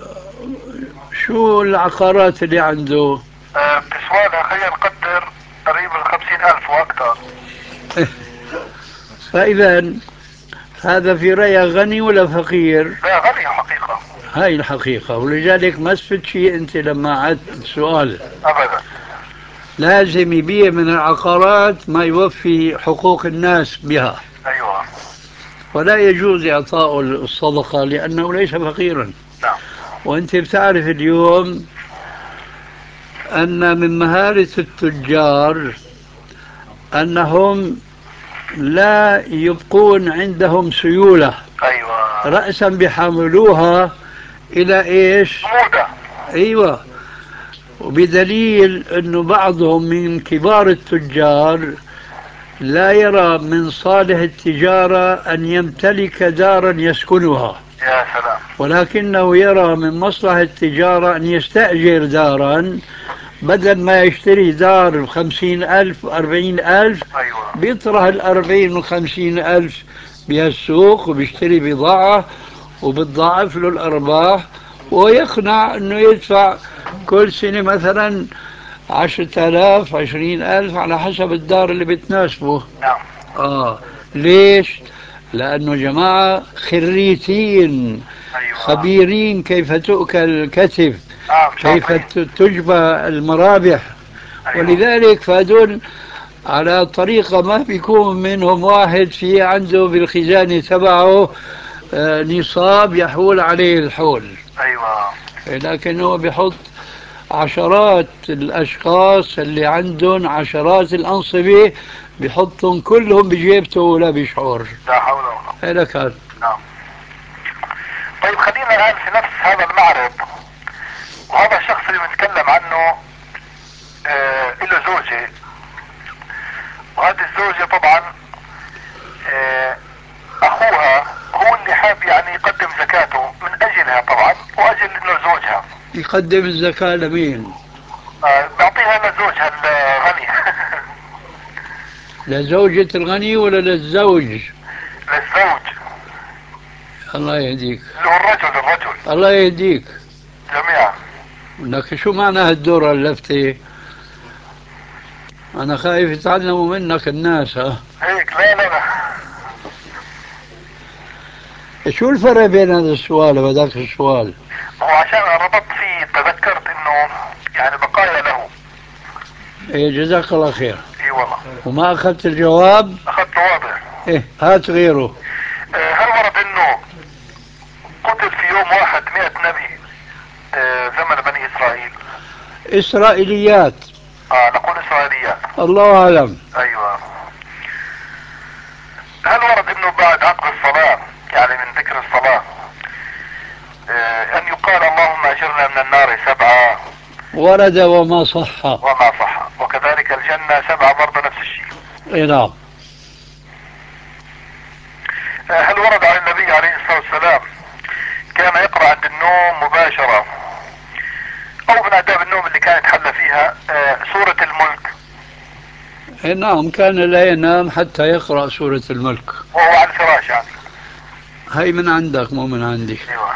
S3: شو العقارات اللي عنده؟
S4: بتسوالها خلينا نقدر قريب 50,000 واكثر.
S3: فإذا هذا في رأيك غني ولا فقير؟
S4: لا، غني حقيقة.
S3: هاي الحقيقة، ولذلك ما استفدت شيء أنت لما عدت السؤال.
S4: أبدا.
S3: لازم يبيع من العقارات ما يوفي حقوق الناس بها.
S4: أيوة.
S3: ولا يجوز إعطاء الصدقة لأنه ليس فقيرا.
S4: نعم.
S3: وأنت بتعرف اليوم أن من مهارة التجار أنهم لا يبقون عندهم سيولة.
S4: أيوة.
S3: رأسا بيحملوها إلى إيش؟
S4: موضة.
S3: أيوة. وبدليل أنه بعضهم من كبار التجار لا يرى من صالح التجارة أن يمتلك دارا يسكنها،
S4: يا سلام.
S3: ولكنه يرى من مصلحة التجارة أن يستأجر دارا، بدل ما يشتري دار ب50,000 و40,000
S4: أيوة.
S3: بيطرح 40 و50,000 بهالسوق وبيشتري بضاعة وبتضاعف له الأرباح، ويقنع أنه يدفع كل سنة مثلا 10,000 20,000 على حسب الدار اللي بتناسبه.
S4: نعم.
S3: ليش؟ لأنه جماعة خريتين،
S4: أيوة.
S3: خبيرين كيف تؤكل الكتف، كيف
S4: شاطرين.
S3: تجبى المرابح.
S4: أيوة.
S3: ولذلك فهدول على طريقة ما بيكون منهم واحد في عنده بالخزانة تبعه نصاب يحول عليه الحول.
S4: أيوة.
S3: لكنه بيحط عشرات الأشخاص اللي عندهم عشرات الأنصبة بيحطهم كلهم بجيبته ولا بيشعر.
S4: لا حول ولا قوة.
S3: هذا كان.
S4: نعم. طيب خلينا الآن في نفس هذا المعرض، وهذا الشخص اللي بنتكلم عنه له زوجة، وهذه الزوجة طبعا أخوها هو اللي حاب يعني يقدم زكاته من أجلها طبعا وأجل إنه زوجها.
S3: يقدم الزكاة لمين؟
S4: بعطيها لزوجها الغني.
S3: لزوجة الغني ولا للزوج؟
S4: للزوج.
S3: الله يهديك.
S4: اللي هو الرجل.
S3: الله يهديك
S4: جميعا.
S3: لك شو معنى هالدورة اللفتة؟ أنا خايف يتعلموا منك الناس. ها
S4: هيك لا.
S3: شو الفرق بين هذا السؤال وهذاك السؤال؟
S4: هو عشان ربطت فيه تذكرت انه يعني بقايا له.
S3: إيه جزاك الله خير.
S4: اي والله.
S3: وما أخذت الجواب؟
S4: اخذت واضح.
S3: إيه هات غيره.
S4: هل ورد انه قتل في يوم واحد 100 نبي زمن بني اسرائيل؟
S3: إسرائيليات.
S4: نقول اسرائيليات.
S3: الله أعلم.
S4: ايوه. هل ورد انه بعد عقد الصلاة يعني من ذكر الصلاة ان يقال اللهم اجرنا من النار 7؟
S3: ورد وما صح.
S4: وما صح. وكذلك الجنة 7 برضه نفس الشيء.
S3: إيه نعم.
S4: هل ورد عن النبي عليه الصلاة والسلام كان يقرأ عند النوم مباشرة او من اداب النوم اللي كان يتحلى فيها سورة الملك؟
S3: إيه نعم كان لا ينام حتى يقرأ سورة الملك
S4: وهو على الفراش يعني.
S3: هاي من عندك مو من عندي.
S4: ايوه.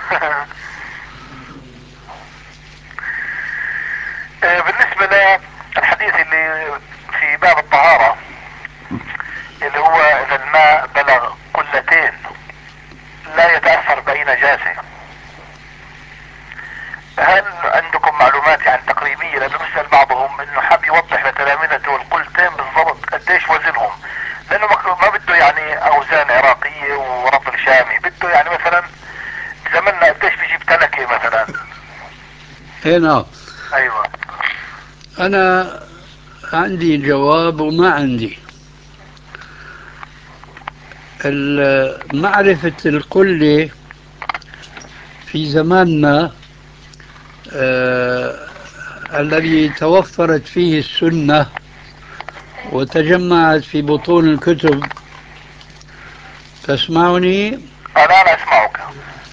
S4: بالنسبة للحديث اللي في باب الطهارة اللي هو اذا الماء بلغ قلتين لا يتأثر بأي نجاسة، هل عندكم معلومات يعني تقريبية؟ لأنه بيسأل بعضهم انه حاب يوضح لتلامذته القلتين بالضبط قديش وزنهم، لأنه ما بده يعني أوزان عراقية ورطل شامي، بده يعني مثلا زمننا قديش بيجيب تنكة مثلا.
S3: إيه نعم.
S4: ايوه.
S3: أنا عندي جواب وما عندي. معرفة القلة في زماننا الذي توفرت فيه السنة وتجمعت في بطون الكتب. تسمعني؟
S4: أنا أسمعك.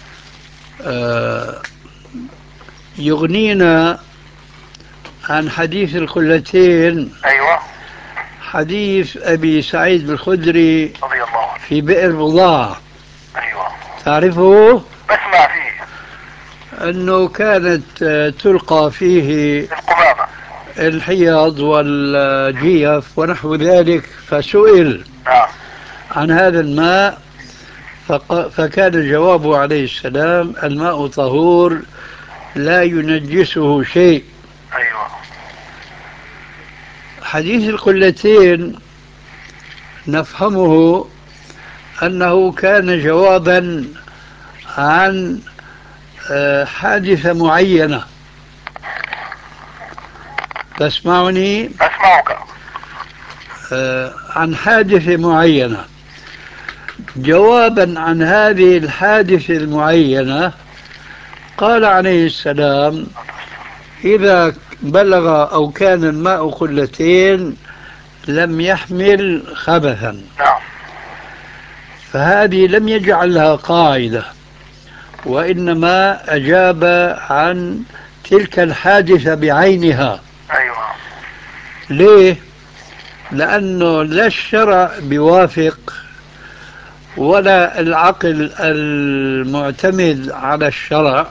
S3: يغنينا عن حديث القلتين
S4: أيوة.
S3: حديث أبي سعيد الخدري
S4: رضي الله عنه
S3: في بئر بضاعة.
S4: أيوة.
S3: تعرفه؟
S4: بسمع فيه.
S3: أنه كانت تلقى فيه
S4: القمامة
S3: الحيض والجيف ونحو ذلك، فسئل عن هذا الماء فكان الجواب عليه السلام الماء طهور لا ينجسه شيء.
S4: أيوة.
S3: حديث القلتين نفهمه أنه كان جوابا عن حادثة معينة. تسمعني؟
S4: أسمعك.
S3: عن حادثة معينة. جوابا عن هذه الحادثة المعينة قال عليه السلام إذا بلغ أو كان الماء قلتين لم يحمل خبثا.
S4: نعم.
S3: فهذه لم يجعلها قاعدة، وإنما أجاب عن تلك الحادثة بعينها.
S4: أيوة.
S3: ليه؟ لأنه لا الشرع بيوافق ولا العقل المعتمد على الشرع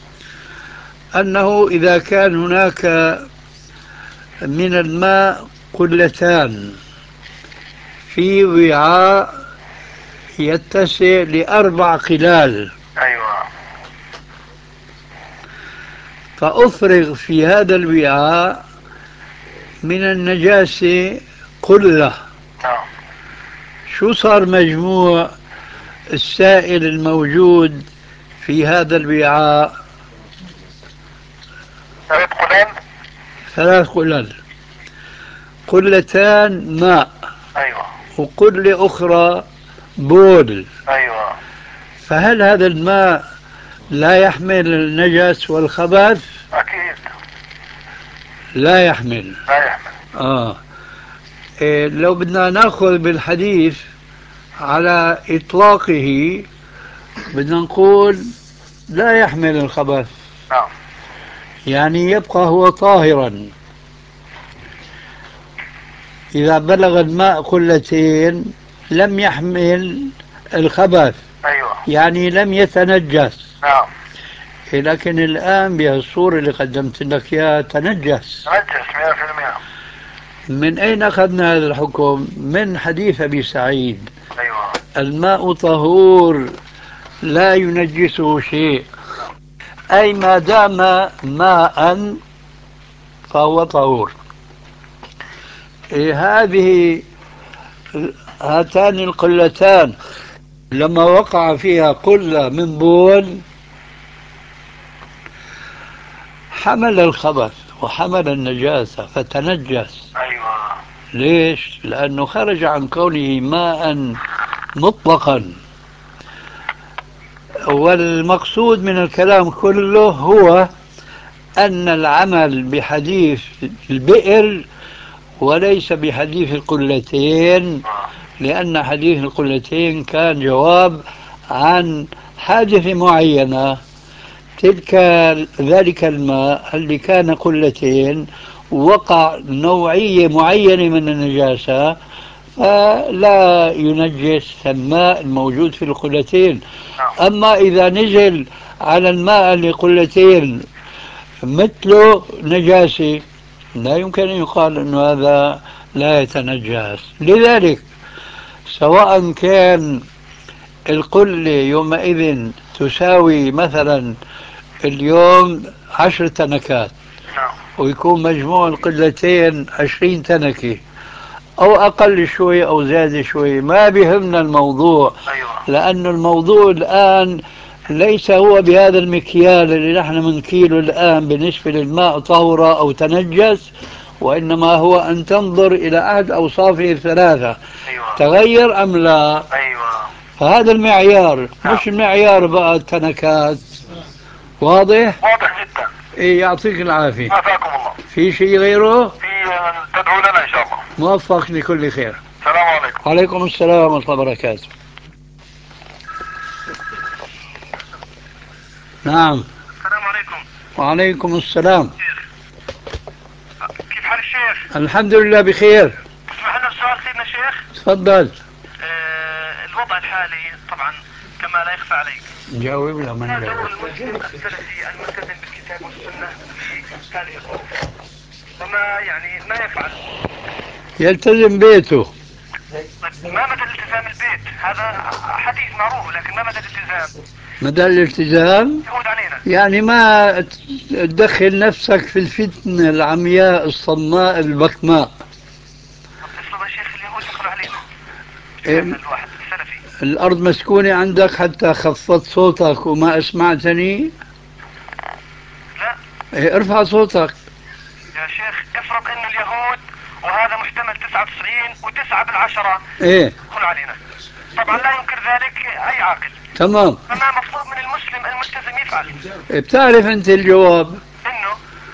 S3: أنه إذا كان هناك من الماء قلتان في وعاء يتسع ل4 قلال،
S4: أيوة.
S3: فأفرغ في هذا الوعاء من النجاسة قلة،
S4: نعم.
S3: شو صار مجموع السائل الموجود في هذا الوعاء؟
S4: 3 قلال.
S3: 3 قلل، قلتان ماء.
S4: أيوة.
S3: وقلة أخرى بول.
S4: ايوه.
S3: فهل هذا الماء لا يحمل النجس والخبث؟
S4: اكيد
S3: لا يحمل.
S4: لا يحمل.
S3: إيه لو بدنا ناخذ بالحديث على إطلاقه بدنا نقول لا يحمل الخبث،
S4: نعم.
S3: يعني يبقى هو طاهرا. إذا بلغ الماء قلتين لم يحمل الخبث،
S4: ايوه.
S3: يعني لم يتنجس.
S4: نعم.
S3: لكن الآن بهالصورة اللي قدمت لك إياها تنجس.
S4: تنجس 100%.
S3: من أين أخذنا هذا الحكم؟ من حديث أبي سعيد:
S4: ايوه.
S3: الماء طهور لا ينجسه شيء، أي ما دام ماء فهو طهور. هاتان القلتان لما وقع فيها قلة من بول حمل الخبث وحمل النجاسة فتنجس.
S4: ايوه.
S3: ليش؟ لأنه خرج عن كونه ماء مطلقا. والمقصود من الكلام كله هو أن العمل بحديث البئر وليس بحديث القلتين، لأن حديث القلتين كان جواب عن حادثة معينة. ذلك الماء اللي كان قلتين وقع نوعية معينة من النجاسة فلا ينجس الماء الموجود في القلتين. أما إذا نزل على الماء اللي قلتين مثله نجاسة لا يمكن أن يقال أن هذا لا يتنجس. لذلك سواء كان القلة يومئذ تساوي مثلا اليوم 10 تنكات ويكون مجموع القلتين 20 تنكة أو أقل شوي أو زيادة شوي، ما بيهمنا الموضوع. لأن الموضوع الآن ليس هو بهذا المكيال اللي نحن منكيله الآن بالنسبة للماء طهر أو تنجس، وإنما هو أن تنظر إلى أحد أوصافه الثلاثة تغير أم لا. فهذا المعيار مش المعيار بقى التنكات. واضح؟
S4: واضح جدا.
S3: إيه يعطيك العافية.
S4: عافاكم الله.
S3: في شيء غيره؟
S4: في تدعو لنا ان شاء الله.
S3: موفق لكل خير.
S4: السلام عليكم.
S3: وعليكم السلام ورحمة الله وبركاته. نعم.
S4: السلام عليكم.
S3: وعليكم السلام.
S4: كيف حال الشيخ؟
S3: الحمد لله بخير.
S4: اسمح لنا بسؤال سيدنا الشيخ.
S3: تفضل.
S4: الوضع الحالي طبعا كما لا يخفى عليك.
S3: جاوب لا من
S4: هذا هو المسلم السلفي الملتزم بالكتاب والسنة في هذه الظروف، وما يعني ما يفعل.
S3: يلتزم بيته.
S4: ما مدى الالتزام البيت؟ هذا حديث معروف، لكن ما مدى الالتزام؟
S3: مدى الالتزام
S4: يعود علينا.
S3: يعني ما تدخل نفسك في الفتنة العمياء الصماء البكماء.
S4: اصلا يا شيخ اليهود يدخلوا علينا. الواحد السلفي.
S3: الأرض مسكونة عندك حتى خفضت صوتك وما أسمعتني؟
S4: لا.
S3: إيه ارفع صوتك.
S4: يا شيخ افرض ان اليهود وهذا محتمل 99 و9
S3: ايه
S4: يدخلوا علينا. طبعا لا ينكر ذلك اي عاقل.
S3: تمام.
S4: فما مطلوب من المسلم الملتزم يفعل؟
S3: بتعرف انت الجواب؟
S4: انه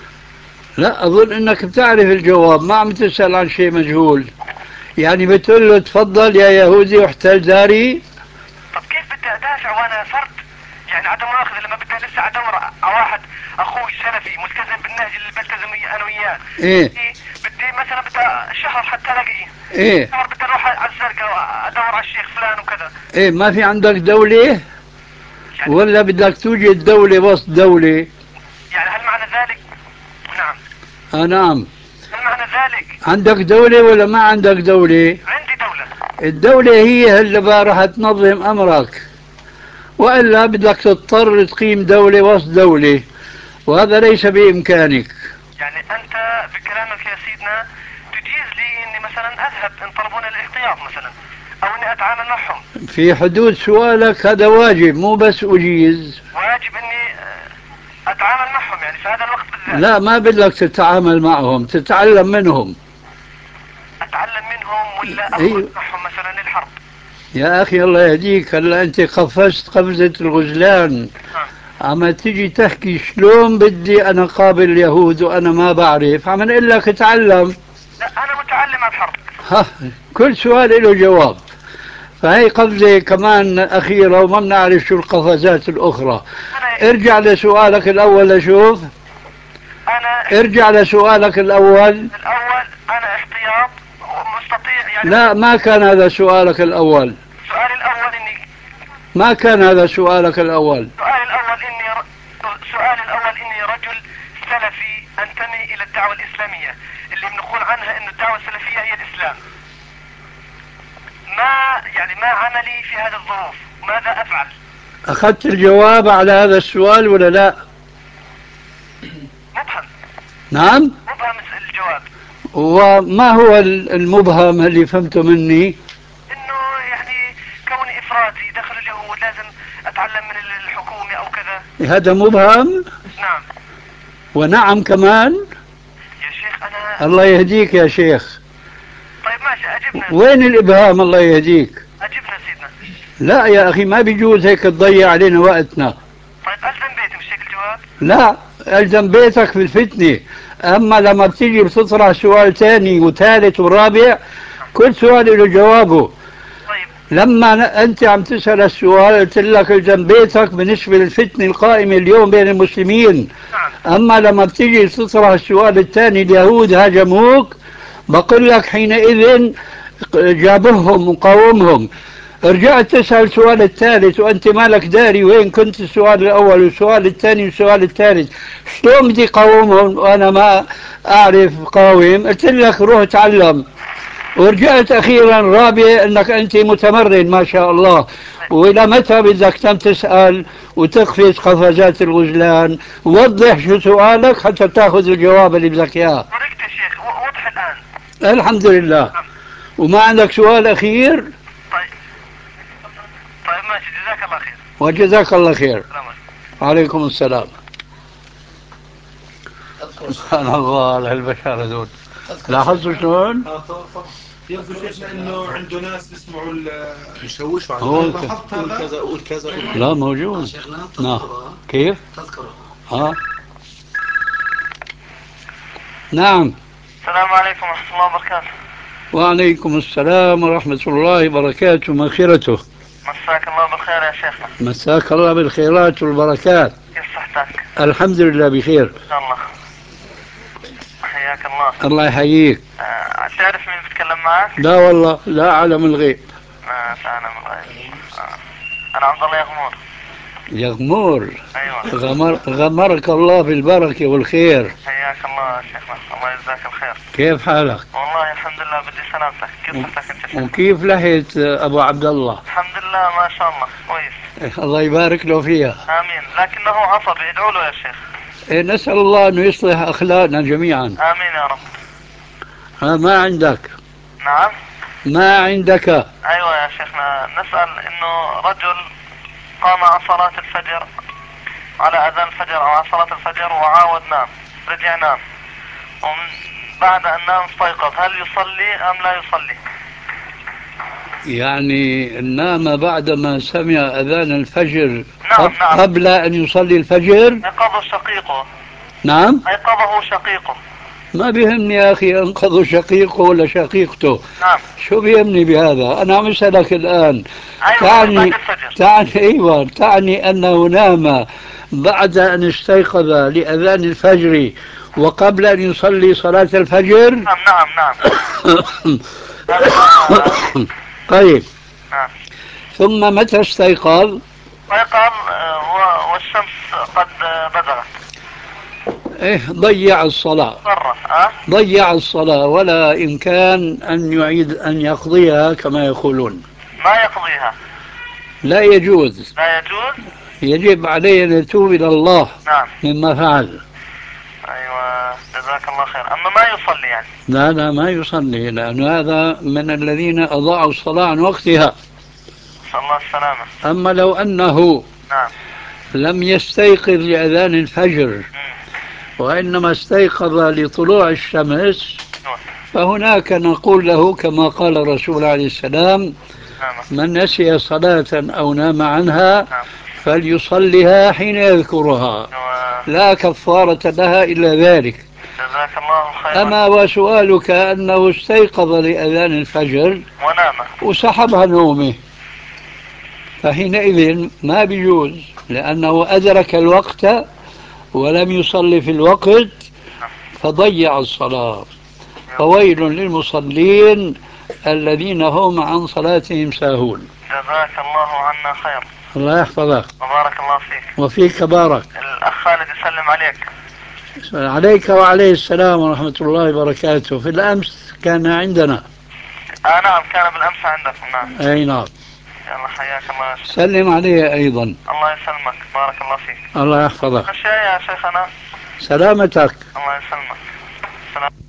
S3: لا اظن انك بتعرف الجواب، ما عم تسأل عن شيء مجهول. يعني بتقول له تفضل يا يهودي احتل داري.
S4: طب كيف بدي ادافع وانا فرد؟ يعني عدم مؤاخذة لما بدي لسه ادور على واحد اخوي سلفي ملتزم بالنهج اللي بلتزم انا وياه.
S3: ايه
S4: بدي مثلا بدي شهر حتى الاقيه.
S3: ايه
S4: شهر بدي اروح على الزرقاء ادور على الشيخ فلان وكذا.
S3: ايه ما في عندك دولة؟
S4: يعني
S3: ولا بدك توجد دولة وسط دولة؟
S4: يعني هل معنى ذلك؟ نعم.
S3: نعم.
S4: هل معنى ذلك؟
S3: عندك دولة ولا ما عندك دولة؟
S4: عندي دولة.
S3: الدولة هي اللي بقى راح تنظم أمرك، وإلا بدك تضطر تقيم دولة وسط دولة، وهذا ليس بإمكانك.
S4: يعني أنت بكلامك يا سيدنا تجيز لي إني مثلا أذهب إن طلبوني الاحتياط مثلا، أو إني أتعامل معهم؟
S3: في حدود سؤالك هذا واجب، مو بس أجيز.
S4: واجب إني أتعامل معهم يعني في هذا الوقت بالذات.
S3: لا ما بدك تتعامل معهم، تتعلم منهم.
S4: أتعلم منهم ولا
S3: أيوه.
S6: معهم مثلا للحرب.
S3: يا أخي الله يهديك، هلا أنت قفزت قفزة الغزلان، عم تيجي تحكي شلون بدي أنا قابل اليهود وأنا ما بعرف، عم نقول لك اتعلم.
S6: لا أنا متعلم عن الحرب.
S3: ها، كل سؤال له جواب. فهي قفزة كمان أخيرة وما بنعرف شو القفزات الأخرى. ارجع لسؤالك الأول لشوف. ارجع لسؤالك الأول.
S6: أنا احتياط ومستطيع يعني.
S3: لا، ما كان هذا سؤالك الأول.
S6: سؤالي الأول إني.
S3: ما كان هذا سؤالك الأول.
S6: سؤالي الأول إني رجل سلفي أنتمي إلى الدعوة الإسلامية اللي بنقول عنها إنه الدعوة السلفية هي الإسلام. ما عملي في هذه الظروف؟ ماذا أفعل؟
S3: أخذت الجواب على هذا السؤال ولا لا؟
S6: مبهم.
S3: نعم؟
S6: مبهم الجواب.
S3: وما هو المبهم اللي فهمته مني؟
S6: إنه يعني كوني إفرادي داخل اليهود لازم أتعلم من الحكومة أو كذا.
S3: هذا مبهم؟
S6: نعم.
S3: ونعم كمان؟
S6: يا شيخ أنا.
S3: الله يهديك يا شيخ.
S6: طيب ماشي أجبنا.
S3: وين الإبهام الله يهديك؟
S6: أجبنا سيدنا.
S3: لا يا أخي، ما بيجوز هيك تضيع علينا وقتنا.
S6: طيب ألزم بيتي مش هيك الجواب؟
S3: لا، ألزم بيتك في الفتنة. أما لما بتيجي بتطرح سؤال ثاني وثالث ورابع، كل سؤال له جوابه.
S6: طيب.
S3: لما أنت عم تسأل السؤال قلت لك ألزم بيتك بالنسبة للفتنة القائمة اليوم بين المسلمين.
S6: نعم.
S3: أما لما بتيجي تطرح السؤال الثاني اليهود هاجموك، بقول لك حينئذ جابهم وقاومهم. رجعت تسأل السؤال الثالث وأنت مالك داري وين كنت السؤال الأول والسؤال الثاني والسؤال الثالث. شلون بدي قاومهم وأنا ما أعرف قاوم؟ قلت لك روح تعلم. ورجعت أخيرا رابع أنك أنت متمرن ما شاء الله. وإلى متى بدك تم تسأل وتقفز قفزات الغزلان؟ وضح شو سؤالك حتى تأخذ الجواب اللي بدك إياه.
S6: ورقت يا شيخ وضح الآن.
S3: الحمد لله. وما عندك سؤال أخير؟
S6: طيب ماشي، جزاك الله خير.
S3: وجزاك الله خير. عليكم السلام. سبحان الله البشر هذول. لاحظتوا شلون؟
S2: يبدو شيخنا انه عنده ناس بيسمعوا
S5: يشوشوا
S2: هو
S5: على
S2: لاحظت
S5: قول
S2: هذا؟
S5: كذا قول كذا قول.
S3: لا موجود. نعم. كيف؟
S5: تذكره.
S3: نعم.
S6: السلام عليكم ورحمة الله وبركاته.
S3: وعليكم السلام ورحمة الله وبركاته ومغفرته.
S6: مساك الله بالخير يا شيخنا.
S3: مساك الله بالخيرات والبركات.
S6: كيف صحتك؟
S3: الحمد لله بخير.
S6: إن شاء الله. حياك الله.
S3: الله يحييك.
S6: تعرف مين بتكلم معك؟
S3: لا والله لا أعلم الغيب.
S6: ما أعلم الغيب. أنا عبد الله يغمور.
S3: يغمور.
S6: أيوة.
S3: غمرك الله بالبركة والخير.
S6: حياك الله يا شيخنا، الله يجزاك الخير.
S3: كيف حالك؟
S6: والله الحمد لله، بدي سلامتك. كيف صحتك أنت شيخ؟
S3: وكيف لحية أبو عبد الله؟
S6: الحمد لله ما شاء الله كويس.
S3: الله يبارك له فيها.
S6: آمين، لكنه عصبي، ادعوا له يا شيخ.
S3: نسأل الله أنه يصلح أخلاقنا جميعا.
S6: آمين يا رب.
S3: ما عندك؟
S6: نعم.
S3: ما عندك؟
S6: أيوة يا شيخنا، نسأل إنه رجل قام عن صلاة الفجر على أذان الفجر أو عن صلاة الفجر وعاود نام، رجع نام، ومن بعد أن نام استيقظ، هل يصلي أم لا يصلي؟
S3: يعني نام بعدما سمع أذان الفجر.
S6: نعم.
S3: قبل أن يصلي الفجر.
S6: أيقظه شقيقه.
S3: نعم.
S6: أيقظه شقيقه.
S3: ما بيهمني يا أخي أنقذوا شقيقه ولا شقيقته.
S6: نعم.
S3: شو بيهمني بهذا؟ أنا عم أسألك الآن.
S6: أيوة
S3: تعني أنه نام بعد أن استيقظ لأذان الفجر وقبل أن يصلي صلاة الفجر.
S6: نعم.
S3: طيب.
S6: نعم.
S3: ثم متى استيقظ؟
S6: والشمس قد بزغت.
S3: ضيع الصلاة. ضيع الصلاة ولا إمكان أن يعيد أن يقضيها كما يقولون.
S6: ما يقضيها.
S3: لا يجوز.
S6: لا يجوز.
S3: يجب عليه أن يتوب إلى الله.
S6: نعم.
S3: مما فعل.
S6: أيوة جزاك الله خير. أما ما يصلي يعني.
S3: لا ما يصلي، لأن هذا من الذين أضاعوا الصلاة عن وقتها.
S6: نسأل الله السلامة.
S3: أما لو أنه
S6: نعم.
S3: لم يستيقظ لأذان الفجر وإنما استيقظ لطلوع الشمس، فهناك نقول له كما قال الرسول عليه السلام:
S6: نعم.
S3: من نسي صلاة أو نام عنها
S6: نعم.
S3: فليصلها حين يذكرها، لا كفارة لها إلا ذلك.
S6: جزاك الله خيرا.
S3: أما وسؤالك أنه استيقظ لأذان الفجر
S6: ونام
S3: وسحبها نومه، فحينئذ ما بيجوز، لأنه أدرك الوقت ولم يصلي في الوقت فضيع الصلاة. فويل للمصلين الذين هم عن صلاتهم ساهون.
S6: جزاك الله عنا خير.
S3: الله يحفظك.
S6: وبارك الله فيك.
S3: وفيك بارك.
S6: الأخ خالد يسلم عليك.
S3: عليك وعليه السلام ورحمة الله وبركاته. في الأمس كان عندنا.
S6: نعم كان بالأمس عندكم. نعم.
S3: أي نعم.
S6: يلا حياك الله.
S3: سلم عليه أيضا.
S6: الله يسلمك. بارك الله فيك.
S3: الله يحفظك.
S6: أشياء يا شيخنا.
S3: سلامتك.
S6: الله يسلمك. سلام.